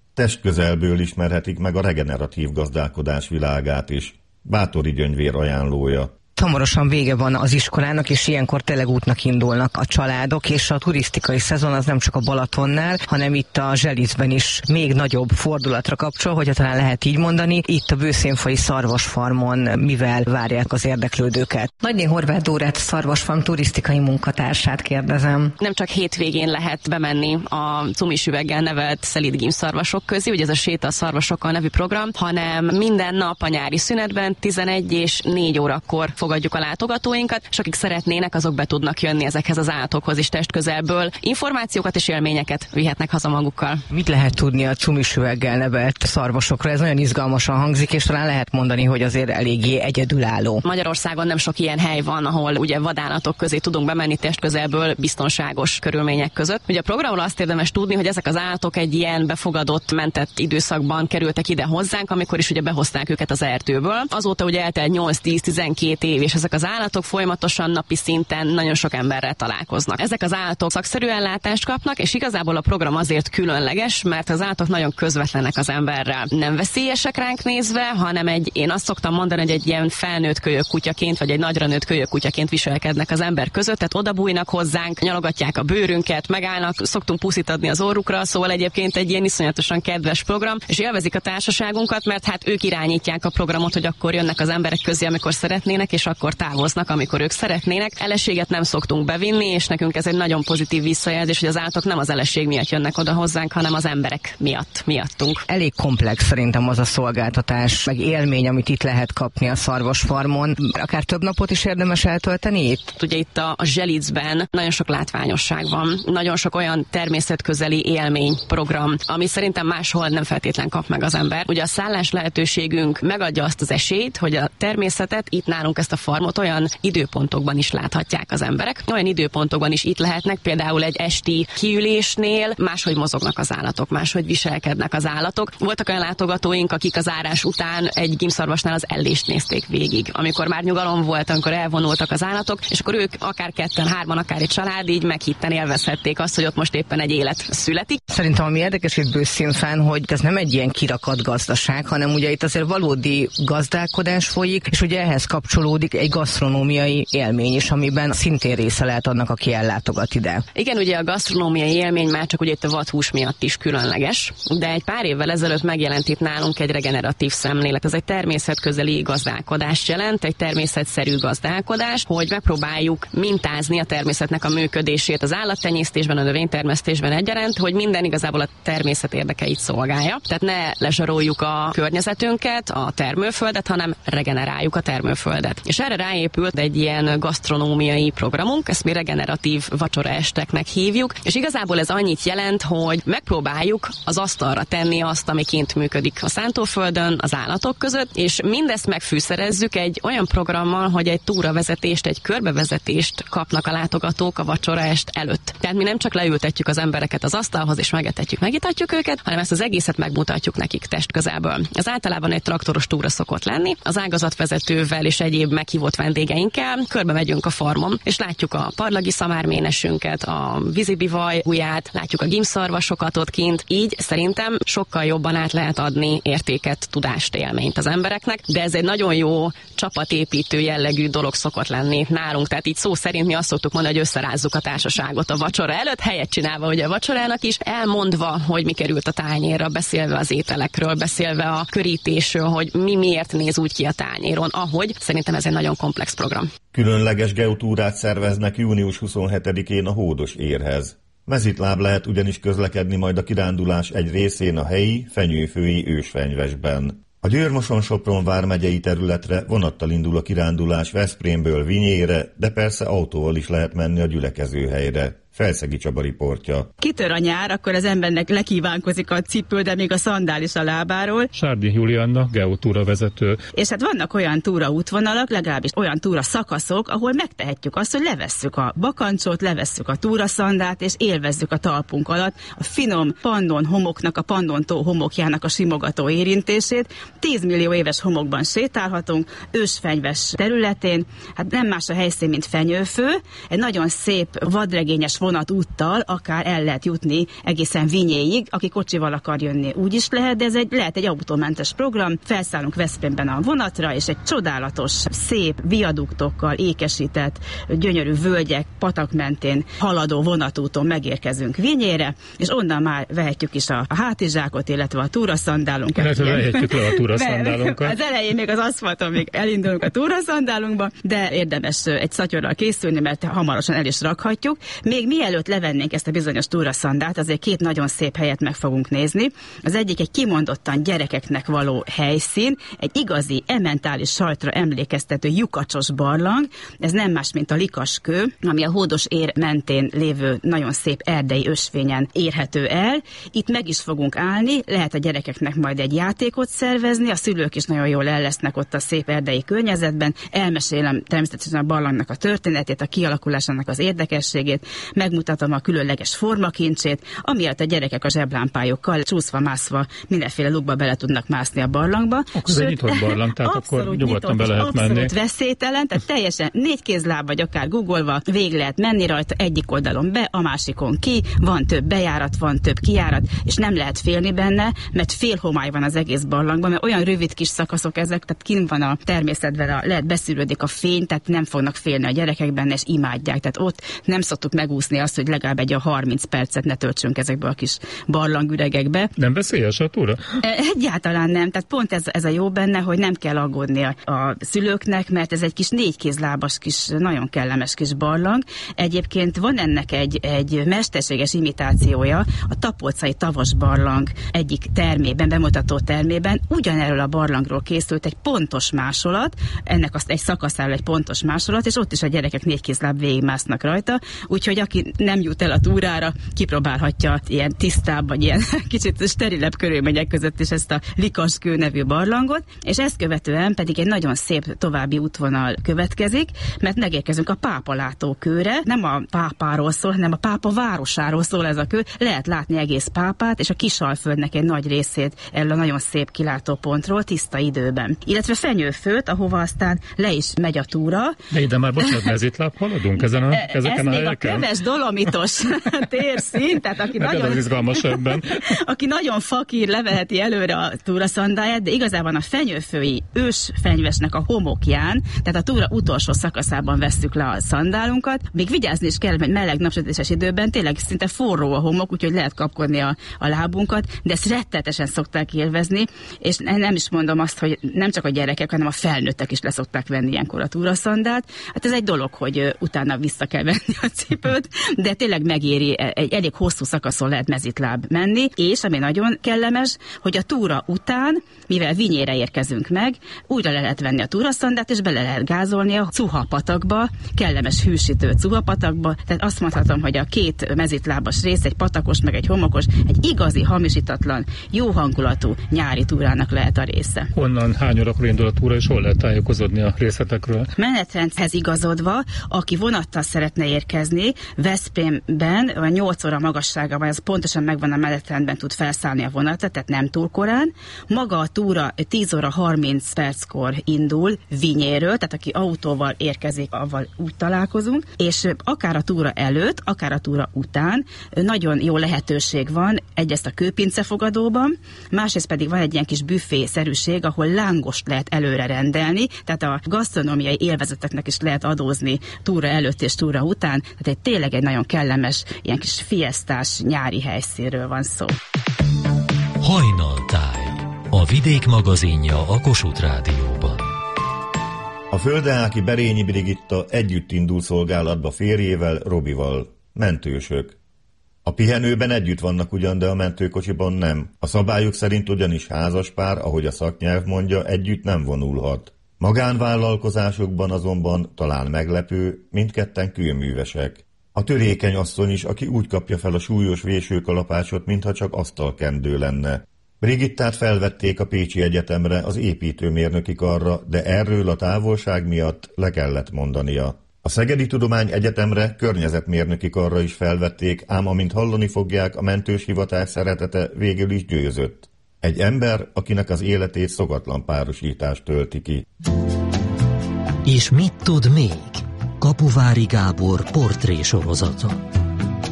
Testközelből ismerhetik meg a regeneratív gazdálkodás világát is. Báthori Gyöngyvér ajánlója. Hamarosan vége van az iskolának, és ilyenkor tényleg útnak indulnak a családok, és a turisztikai szezon az nem csak a Balatonnál, hanem itt a Zselicben is még nagyobb fordulatra kapcsol, hogyha talán lehet így mondani. Itt a Bőszénfai szarvasfarmon mivel várják az érdeklődőket? Nagyné Horváth Dórát, szarvasfarm turisztikai munkatársát kérdezem. Nem csak hétvégén lehet bemenni a cumis üveggel nevelt szelíd szarvasok közé, ugye ez a Séta a szarvasokkal nevű program, hanem minden nap a nyári szünetben tizenegy és négy órakor fogadjuk a látogatóinkat, és akik szeretnének, azok be tudnak jönni ezekhez az állatokhoz is testközelből. Információkat és élményeket vihetnek haza magukkal. Mit lehet tudni a cumisüveggel nevelt szarvasokra? Ez nagyon izgalmasan hangzik, és talán lehet mondani, hogy azért eléggé egyedülálló. Magyarországon nem sok ilyen hely van, ahol ugye vadállatok közé tudunk bemenni testközelből biztonságos körülmények között. Ugye a programról azt érdemes tudni, hogy ezek az állatok egy ilyen befogadott, mentett időszakban kerültek ide hozzánk, amikor is ugye behozták őket az erdőből. Azóta ugye eltelt nyolc-tíz-tizenkét év, és ezek az állatok folyamatosan napi szinten nagyon sok emberrel találkoznak. Ezek az állatok szakszerű ellátást kapnak, és igazából a program azért különleges, mert az állatok nagyon közvetlenek az emberrel. Nem veszélyesek ránk nézve, hanem egy, én azt szoktam mondani, hogy egy ilyen felnőtt kölyök kutyaként, vagy egy nagyra nőtt kölyök kutyaként viselkednek az ember között, tehát odabújnak hozzánk, nyalogatják a bőrünket, megállnak, szoktunk puszit adni az orrukra, szóval egyébként egy ilyen iszonyatosan kedves program, és élvezik a társaságunkat, mert hát ők irányítják a programot, hogy akkor jönnek az emberek közé, amikor szeretnének, és akkor távoznak, amikor ők szeretnének. Eleséget nem szoktunk bevinni, és nekünk ez egy nagyon pozitív visszajelzés, hogy az állatok nem az elesség miatt jönnek oda hozzánk, hanem az emberek miatt, miattunk. Elég komplex szerintem az a szolgáltatás, meg élmény, amit itt lehet kapni a szarvasfarmon. Akár több napot is érdemes eltölteni itt? Ugye itt a, a Zselicben nagyon sok látványosság van, nagyon sok olyan természetközeli élményprogram, ami szerintem máshol nem feltétlen kap meg az ember. Ugye a szállás lehetőségünk megadja azt az esélyt, hogy a természetet itt nálunk ezt a farmot olyan időpontokban is láthatják az emberek. Olyan időpontokban is itt lehetnek, például egy esti kiülésnél máshogy mozognak az állatok, máshogy viselkednek az állatok. Voltak olyan látogatóink, akik az árás után egy gímszarvasnál az ellést nézték végig. Amikor már nyugalom volt, amikor elvonultak az állatok, és akkor ők akár ketten, hárman, akár egy család így meghitten élvezhették azt, hogy ott most éppen egy élet születik. Szerintem ami érdekes itt Bőszínfán, hogy ez nem egy ilyen kirakat gazdaság, hanem ugye itt azért valódi gazdálkodás folyik, és ugye ehhez kapcsolódik egy gasztronómiai élmény is, amiben szintén része lehet annak, aki ellátogat ide. Igen, ugye a gasztronómiai élmény már csak ugye itt a vadhús miatt is különleges, de egy pár évvel ezelőtt megjelent itt nálunk egy regeneratív szemlélet. Ez egy természetközeli gazdálkodást jelent, egy természetszerű gazdálkodás, hogy megpróbáljuk mintázni a természetnek a működését az állattenyésztésben, a növénytermesztésben egyaránt, hogy minden igazából a természet érdekeit szolgálja. Tehát ne lezsaroljuk a környezetünket, a termőföldet, hanem regeneráljuk a termőföldet. És erre ráépült egy ilyen gasztronómiai programunk, ezt mi regeneratív vacsoraesteknek hívjuk, és igazából ez annyit jelent, hogy megpróbáljuk az asztalra tenni azt, ami kint működik a szántóföldön, az állatok között, és mindezt megfűszerezzük egy olyan programmal, hogy egy túravezetést, egy körbevezetést kapnak a látogatók a vacsoraest előtt. Tehát mi nem csak leültetjük az embereket az asztalhoz, és megetetjük, megitatjuk őket, hanem ezt az egészet megmutatjuk nekik testközelből. Ez általában egy traktoros túra szokott lenni, az ágazatvezetővel és egyéb meghívott vendégeinkkel körbe megyünk a farmon, és látjuk a parlagi szamárménesünket, a vízibivaj ujját, látjuk a gímszarvasokat ott kint. Így szerintem sokkal jobban át lehet adni értéket, tudást, élményt az embereknek, de ez egy nagyon jó csapatépítő jellegű dolog szokott lenni nálunk. Tehát így szó szerint mi azt szoktuk mondani, hogy összerázzuk a társaságot a vacsora előtt, helyet csinálva ugye a vacsorának is, elmondva, hogy mi került a tányérra, beszélve az ételekről, beszélve a körítésről, hogy mi miért néz úgy ki a tányéron, ahogy. Szerintem ez egy nagyon komplex program. Különleges geotúrát szerveznek június huszonhetedikén a Hódos érhez. Mezitláb lehet ugyanis közlekedni majd a kirándulás egy részén a helyi, fenyőfői ősfenyvesben. A Győr-Moson-Sopron vármegyei területre vonattal indul a kirándulás Veszprémből Vinyére, de persze autóval is lehet menni a gyülekezőhelyre. Felszegi Csaba riportja. Kitör a nyár, akkor az embernek lekívánkozik a cipő, de még a szandál is a lábáról. Sárdi Julianna, geotúra vezető. És hát vannak olyan túraútvonalak, legalábbis olyan túra szakaszok, ahol megtehetjük azt, hogy levesszük a bakancsot, levesszük a túraszandát, és élvezzük a talpunk alatt a finom pannon homoknak, a pannontó homokjának a simogató érintését. tíz millió éves homokban sétálhatunk, ősfenyves területén. Hát nem más a helyszín, mint Fenyőfő. Egy nagyon szép vadregényes vonatúttal akár el lehet jutni egészen Vinyéig, aki kocsival akar jönni, úgy is lehet, de ez egy, lehet egy autómentes program, felszállunk Veszprémben a vonatra, és egy csodálatos, szép viaduktokkal ékesített, gyönyörű völgyek, patak mentén haladó vonatúton megérkezünk Vinyére, és onnan már vehetjük is a, a hátizsákot, illetve a túraszandálunkat. Lehet, vehetjük le a túraszandálunkat. Az elején még az aszfalton még elindulunk a túraszandálunkba, de érdemes egy szatyorral készülni, mert hamarosan el is rakhatjuk. Még mielőtt levennénk ezt a bizonyos túraszandát, azért két nagyon szép helyet meg fogunk nézni. Az egyik egy kimondottan gyerekeknek való helyszín, egy igazi ementális sajtra emlékeztető lyukacsos barlang. Ez nem más, mint a Likaskő, ami a Hódos ér mentén lévő nagyon szép erdei ösvényen érhető el. Itt meg is fogunk állni, lehet a gyerekeknek majd egy játékot szervezni, a szülők is nagyon jól el lesznek ott a szép erdei környezetben. Elmesélem természetesen a barlangnak a történetét, a kialakulásának az érdekességét, megmutatom a különleges formakincsét, amiatt a gyerekek a zseblámpájukkal csúszva-mászva mindenféle lukba bele tudnak mászni a barlangba. Akkor ez egy nyitott barlang, tehát akkor nyugodtan be lehet menni. Abszolút veszélytelen, tehát teljesen négy kézláb vagy akár googolva végig lehet menni rajta, egyik oldalon be, a másikon ki, van több bejárat, van több kijárat, és nem lehet félni benne, mert fél homály van az egész barlangban, mert olyan rövid kis szakaszok ezek, tehát kint van a természetben, a, lehet beszűrődik a fény, tehát nem fognak félni a gyerekek benne, és imádják. Tehát ott nem szoktuk megúszni azt, hogy legalább egy a harminc percet ne töltsünk ezekbe a kis barlangüregekbe. Nem veszélyes a túra? Egyáltalán nem, tehát pont ez, ez a jó benne, hogy nem kell aggódni a, a szülőknek, mert ez egy kis négykézlábas kis, nagyon kellemes kis barlang. Egyébként van ennek egy, egy mesterséges imitációja, a Tapolcai Tavas barlang egyik termében, bemutató termében, ugyanerről a barlangról készült egy pontos másolat, ennek azt egy szakaszáról egy pontos másolat, és ott is a gyerekek négykézláb végigmásznak rajta, úgyhogy aki nem jut el a túrára, kipróbálhatja ilyen tisztább, vagy ilyen kicsit sterilebb körülmények között is ezt a Likaskő nevű barlangot, és ezt követően pedig egy nagyon szép további útvonal következik, mert megérkezünk a Pápalátókőre, nem a pápáról szól, hanem a pápa városáról szól ez a kő, lehet látni egész Pápát, és a Kisalföldnek egy nagy részét erről a nagyon szép kilátópontról tiszta időben. Illetve Fenyőföld, ahova aztán le is megy a túra. De ide már bocsánat, mezitláb haladunk ezen a, ezeken a helyeken? Ez még a köves dolomitos térszín, tehát aki hát nagyon, izgalmas ebben. aki nagyon fakír, leveheti előre a túraszandáját, de igazából a fenyőfői ősfenyvesnek a homokján, tehát a túra utolsó szakaszában vesszük le a szandálunkat. Még vigyázni is kell, mert meleg napsütéses időben tényleg szinte forró a homok, úgyhogy lehet kapkodni a, a lábunkat, de ezt rettetesen szokták élvezni, és nem is mondom azt, hogy nem csak a gyerekek, hanem a felnőttek is leszokták venni ilyenkor a túraszandát. Hát ez egy dolog, hogy utána vissza kell venni a cipőt, de tényleg megéri, egy elég hosszú szakaszon lehet mezitláb menni, és ami nagyon kellemes, hogy a túra után, mivel Vinyére érkezünk meg, újra le lehet venni a túraszandát, és bele lehet gázolni a Cuha-patakba, kellemes hűsítő Cuha-patakba, tehát azt mondhatom, hogy a két mezitlábas rész, egy patakos, meg egy homokos, egy igazi, hamisítatlan, jó hangulatú nyári túrának lehet a része. Honnan, hány órakor indul a túra, és hol lehet tájékozódni a részletekről? Menetrendhez igazodva, aki vonattal szeretne érkezni, Veszprémben a nyolc óra magasságában, ez pontosan megvan a menetrendben, tud felszállni a vonatra, tehát nem túl korán. Maga a túra tíz óra harminc perckor indul Vinyéről, tehát aki autóval érkezik, avval úgy találkozunk, és akár a túra előtt, akár a túra után nagyon jó lehetőség van, egyrészt a kőpincefogadóban, másrészt pedig van egy ilyen kis büfészerűség, ahol lángost lehet előre rendelni, tehát a gasztronómiai élvezeteknek is lehet adózni túra előtt és túra után, tehát egy tényleg egy nagyon kellemes, ilyen kis fiesztás nyári helyszínről van szó. Hajnaltáj, a Vidék magazinja a Kossuth Rádióban. A földeáki Berényi Brigitta együtt indul szolgálatba férjével, Robival. Mentősök. A pihenőben együtt vannak ugyan, de a mentőkocsiban nem. A szabályok szerint ugyanis házaspár, ahogy a szaknyelv mondja, együtt nem vonulhat. Magánvállalkozásokban azonban talán meglepő, mindketten kőművesek. A törékeny asszony is, aki úgy kapja fel a súlyos vésőkalapácsot, mintha csak asztalkendő lenne. Brigittát felvették a Pécsi Egyetemre, az építőmérnöki karra, de erről a távolság miatt le kellett mondania. A Szegedi Tudományegyetemre környezetmérnöki karra is felvették, ám amint hallani fogják, a mentős hivatás szeretete végül is győzött. Egy ember, akinek az életét szokatlan párosítás tölti ki. És mit tud még? Kapuvári Gábor portré sorozata.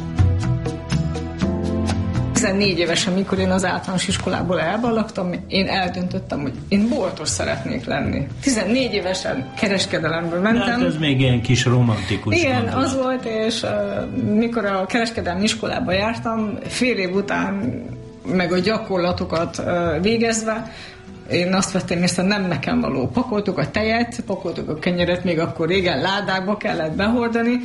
tizennégy évesen, mikor én az általános iskolából elballagtam, én eldöntöttem, hogy én boltos szeretnék lenni. tizennégy évesen kereskedelemből mentem. De hát ez még ilyen kis romantikus. Igen, gondolat. az volt, és uh, mikor a kereskedelmi iskolába jártam, fél év után meg a gyakorlatokat uh, végezve, én azt vettem észre, nem nekem való. Pakoltuk a tejet, pakoltuk a kenyeret, még akkor régen ládákba kellett behordani,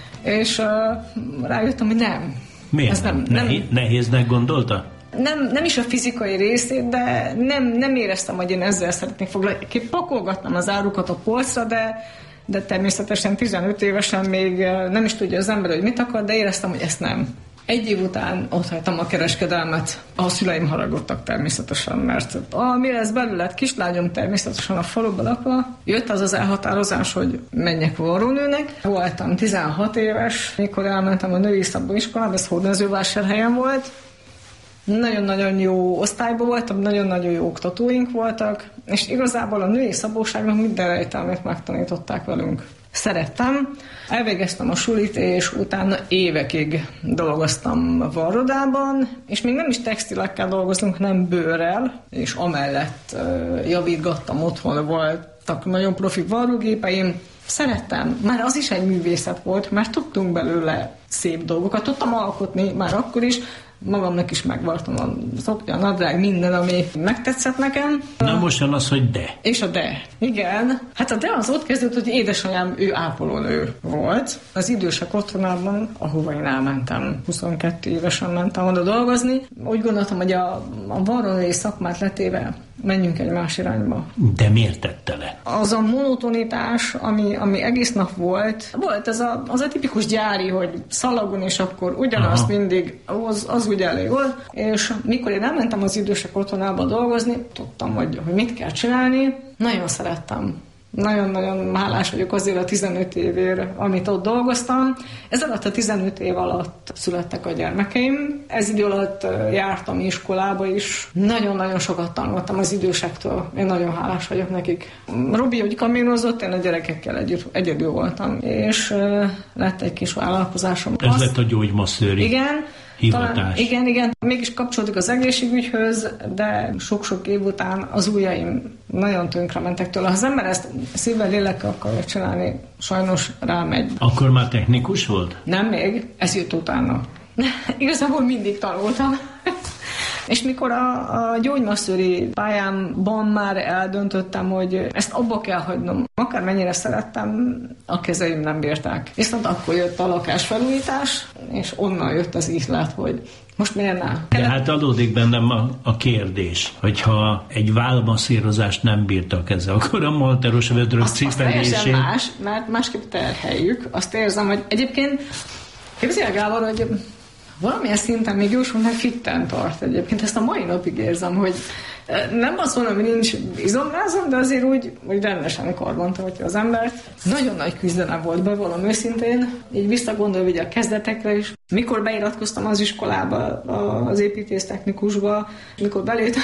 és uh, rájöttem, hogy nem. Miért? Ez nem, nem, Nehéz, nehéznek gondolta? Nem, nem is a fizikai részét, de nem, nem éreztem, hogy én ezzel szeretnék foglalkozni. Pakolgattam az árukat a polcra, de, de természetesen tizenöt évesen még nem is tudja az ember, hogy mit akar, de éreztem, hogy ezt nem. Egy év után ott hagytam a kereskedelmet. A szüleim haragudtak természetesen, mert amire ez belül lett, kislányom természetesen a faluba lakva, jött az az elhatározás, hogy menjek varrónőnek. Voltam tizenhat éves, mikor elmentem a női szabóiskolába, ez Hódmezővásárhelyen volt. Nagyon-nagyon jó osztályban voltam, nagyon-nagyon jó oktatóink voltak, és igazából a női szabóságnak minden rejtelmét megtanították velünk. Szerettem, elvégeztem a sulit, és utána évekig dolgoztam varrodában, és még nem is textilekkel dolgoztunk, hanem bőrrel, és amellett uh, javítgattam, otthon voltak nagyon profi varrógépeim. Szerettem, már az is egy művészet volt, mert tudtunk belőle szép dolgokat, tudtam alkotni már akkor is, magamnak is megvartam a szoknya, a nadrág, minden, ami megtetszett nekem. Na most jön az, hogy de. És a de. Igen. Hát a de az ott kezdődött, hogy édesanyám, ő ápolónő volt. Az idősek otthonában, ahova én elmentem, huszonkettő évesen mentem oda dolgozni. Úgy gondoltam, hogy a, a varrónői szakmát letéve menjünk egy más irányba. De miért tette le? Az a monotonitás, ami, ami egész nap volt, volt ez a, az a tipikus gyári, hogy szalagon, és akkor ugyanazt Aha. mindig, az, az úgy elég volt. És mikor én elmentem az idősek otthonába dolgozni, tudtam, hogy, hogy mit kell csinálni. Nagyon szerettem. Nagyon-nagyon hálás vagyok azért a tizenöt évért, amit ott dolgoztam. Ez alatt a tizenöt év alatt születtek a gyermekeim. Ez idő alatt jártam iskolába is. Nagyon-nagyon sokat tanultam az idősektől. Én nagyon hálás vagyok nekik. Robi úgy kaminozott, én a gyerekekkel együtt, egyedül voltam. És uh, lett egy kis vállalkozásom. Ez Azt, lett a gyógymasszőri. Igen. Hivatás. Talán, igen, igen. Mégis kapcsolódik az egészségügyhöz, de sok-sok év után az ujjaim nagyon tönkre mentek tőle. Ha az ember ezt szívvel, lélekkel akarja csinálni, sajnos rámegy. Akkor már technikus volt? Nem még, ez jött utána. Igazából mindig tanultam. És mikor a, a gyógymasszőri pályámban már eldöntöttem, hogy ezt abba kell hagynom, akármennyire szerettem, a kezeim nem bírták. Viszont akkor jött a lakásfelújítás, és onnan jött az ihlet, hogy most miért ne? De hát adódik bennem a, a kérdés, hogyha egy vállmasszírozást nem bírta a keze, akkor a malteros vödrök cipelésén... más, mert másképp terheljük. Azt érzem, hogy egyébként képzelj, Gábor, hogy valamilyen szinten még jósónál fitten tart egyébként. Ezt a mai napig érzem, hogy nem azt mondom, hogy nincs izomrázom, de azért úgy, hogy rendesen karbantartja az embert. Nagyon nagy küzdelem volt, bevallom őszintén, így visszagondolva ugye a kezdetekre is. Mikor beiratkoztam az iskolába, az építésztechnikusba, mikor beléptem,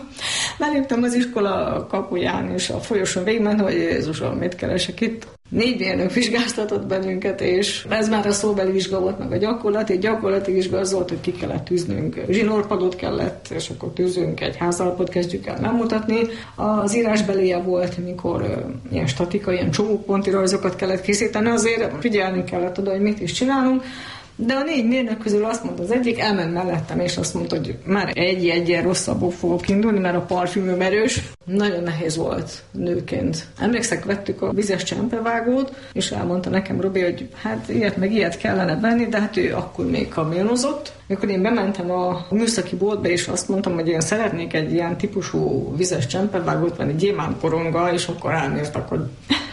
beléptem az iskola kapuján, és a folyosón végigmentem, hogy Jézusom, mit keresek itt? Négy mérnök vizsgáztatott bennünket, és ez már a szóbeli vizsga volt, meg a gyakorlati. Gyakorlati vizsga az volt, hogy ki kellett tűznünk. Zsinórpadot kellett, és akkor tűzünk, egy házalapot kezdjük el megmutatni. Az írásbeléje volt, mikor uh, ilyen statikai, ilyen csomóponti rajzokat kellett készíteni, azért figyelni kellett oda, hogy mit is csinálunk. De a négy mérnök közül azt mondta az egyik, elment mellettem, és azt mondta, hogy már egy-egyen rosszabbul fogok indulni, mert a parfümöm erős. Nagyon nehéz volt nőként. Emlékszek, vettük a vizes csempevágót, és elmondta nekem Robi, hogy hát ilyet meg ilyet kellene venni, de hát ő akkor még kamionozott. Amikor én bementem a műszaki boltba, és azt mondtam, hogy én szeretnék egy ilyen típusú vizes csempevágót venni, gyémánt koronga, és akkor elmértek, hogy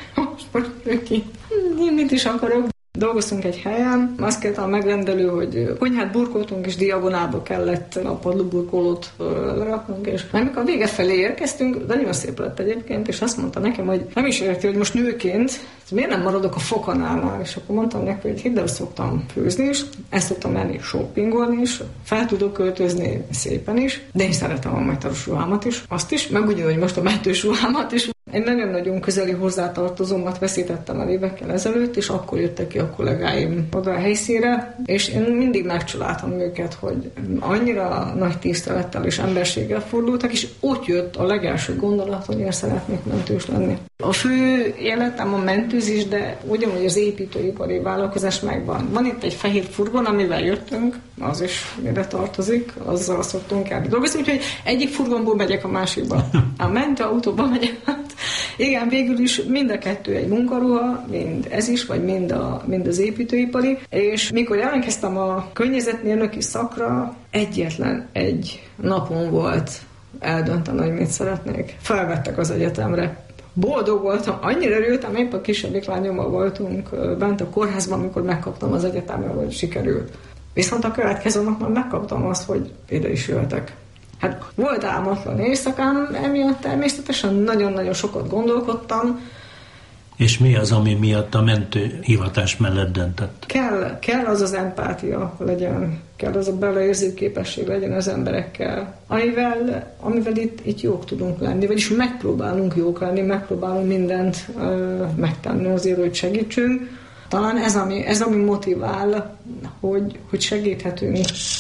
most ő ki, én mit is akarok. Dolgoztunk egy helyen, azt kérte a megrendelő, hogy konyhát burkoltunk, és diagonálba kellett a padlóburkolót leraknunk, és amikor a vége felé érkeztünk, de nagyon szép lett egyébként, és azt mondta nekem, hogy nem is érti, hogy most nőként miért nem maradok a foganálnál, és akkor mondtam neki, hogy hidd el, szoktam főzni is, ezt szoktam menni shoppingolni is, fel tudok költözni szépen is, de én szeretem a metős ruhámat is, azt is, meg ugyanúgy most a metős ruhámat is. Egy nagyon-nagyon közeli hozzátartozómat veszítettem el évekkel ezelőtt, és akkor jöttek ki a kollégáim oda a helyszínre, és én mindig megcsodáltam őket, hogy annyira nagy tisztelettel és emberséggel fordultak, és ott jött a legelső gondolat, hogy én szeretnék mentős lenni. A fő életem a mentőzés, de ugyanúgy az építőipari vállalkozás megvan. Van itt egy fehér furgon, amivel jöttünk, az is ide tartozik, azzal szoktunk el dolgozni, úgyhogy egyik furgonból megyek a másikba. A mentőautóban megyek. Igen, végül is mind a kettő egy munkaruha, mind ez is, vagy mind, a, mind az építőipari, és mikor elkezdtem a környezetmérnöki szakra, egyetlen egy napon volt eldönteni, hogy mit szeretnék. Felvettek az egyetemre. Boldog voltam, annyira örültem, épp a kisebbik lányommal voltunk bent a kórházban, amikor megkaptam az egyetemre, hogy sikerült. Viszont a következő nap már megkaptam azt, hogy ide is jöhetek. Hát volt álmatlan éjszakám, emiatt természetesen nagyon-nagyon sokat gondolkodtam. És mi az, ami miatt a mentőhivatás mellett döntött? Kell, kell az az empátia legyen, kell az a beleérző képesség legyen az emberekkel, amivel, amivel itt, itt jók tudunk lenni, vagyis megpróbálunk jók lenni, megpróbálunk mindent ö, megtenni azért, hogy segítsünk. Talán ez, ami, ez, ami motivál, hogy, hogy segíthetünk.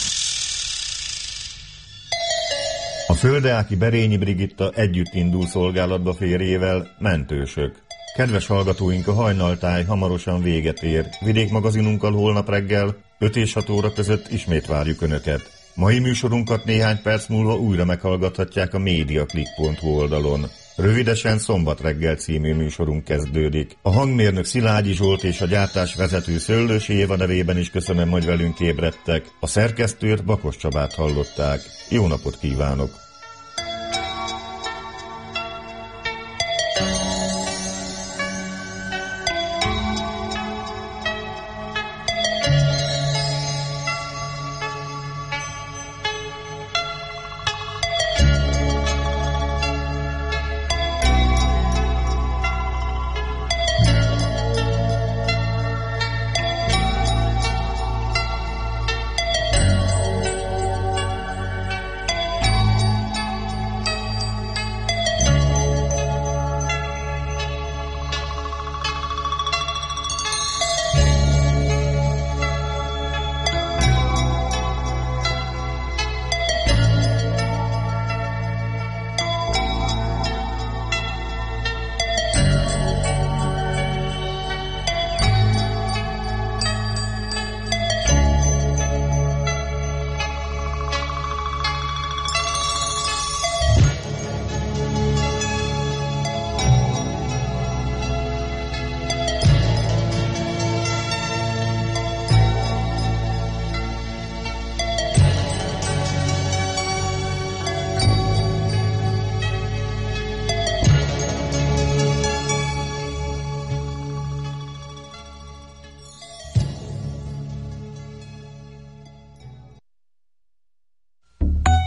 A földeáki Berényi Brigitta együtt indul szolgálatba férjével, mentősök. Kedves hallgatóink, a hajnaltáj hamarosan véget ér. Vidékmagazinunkkal holnap reggel öt és hat óra között ismét várjuk Önöket. Mai műsorunkat néhány perc múlva újra meghallgathatják a mediaclick pont hu oldalon. Rövidesen Szombat reggel című műsorunk kezdődik. A hangmérnök Szilágyi Zsolt és a gyártás vezető Szöllősi Éva nevében is köszönöm, hogy velünk ébredtek. A szerkesztőt, Bakos Csabát hallották. Jó napot kívánok!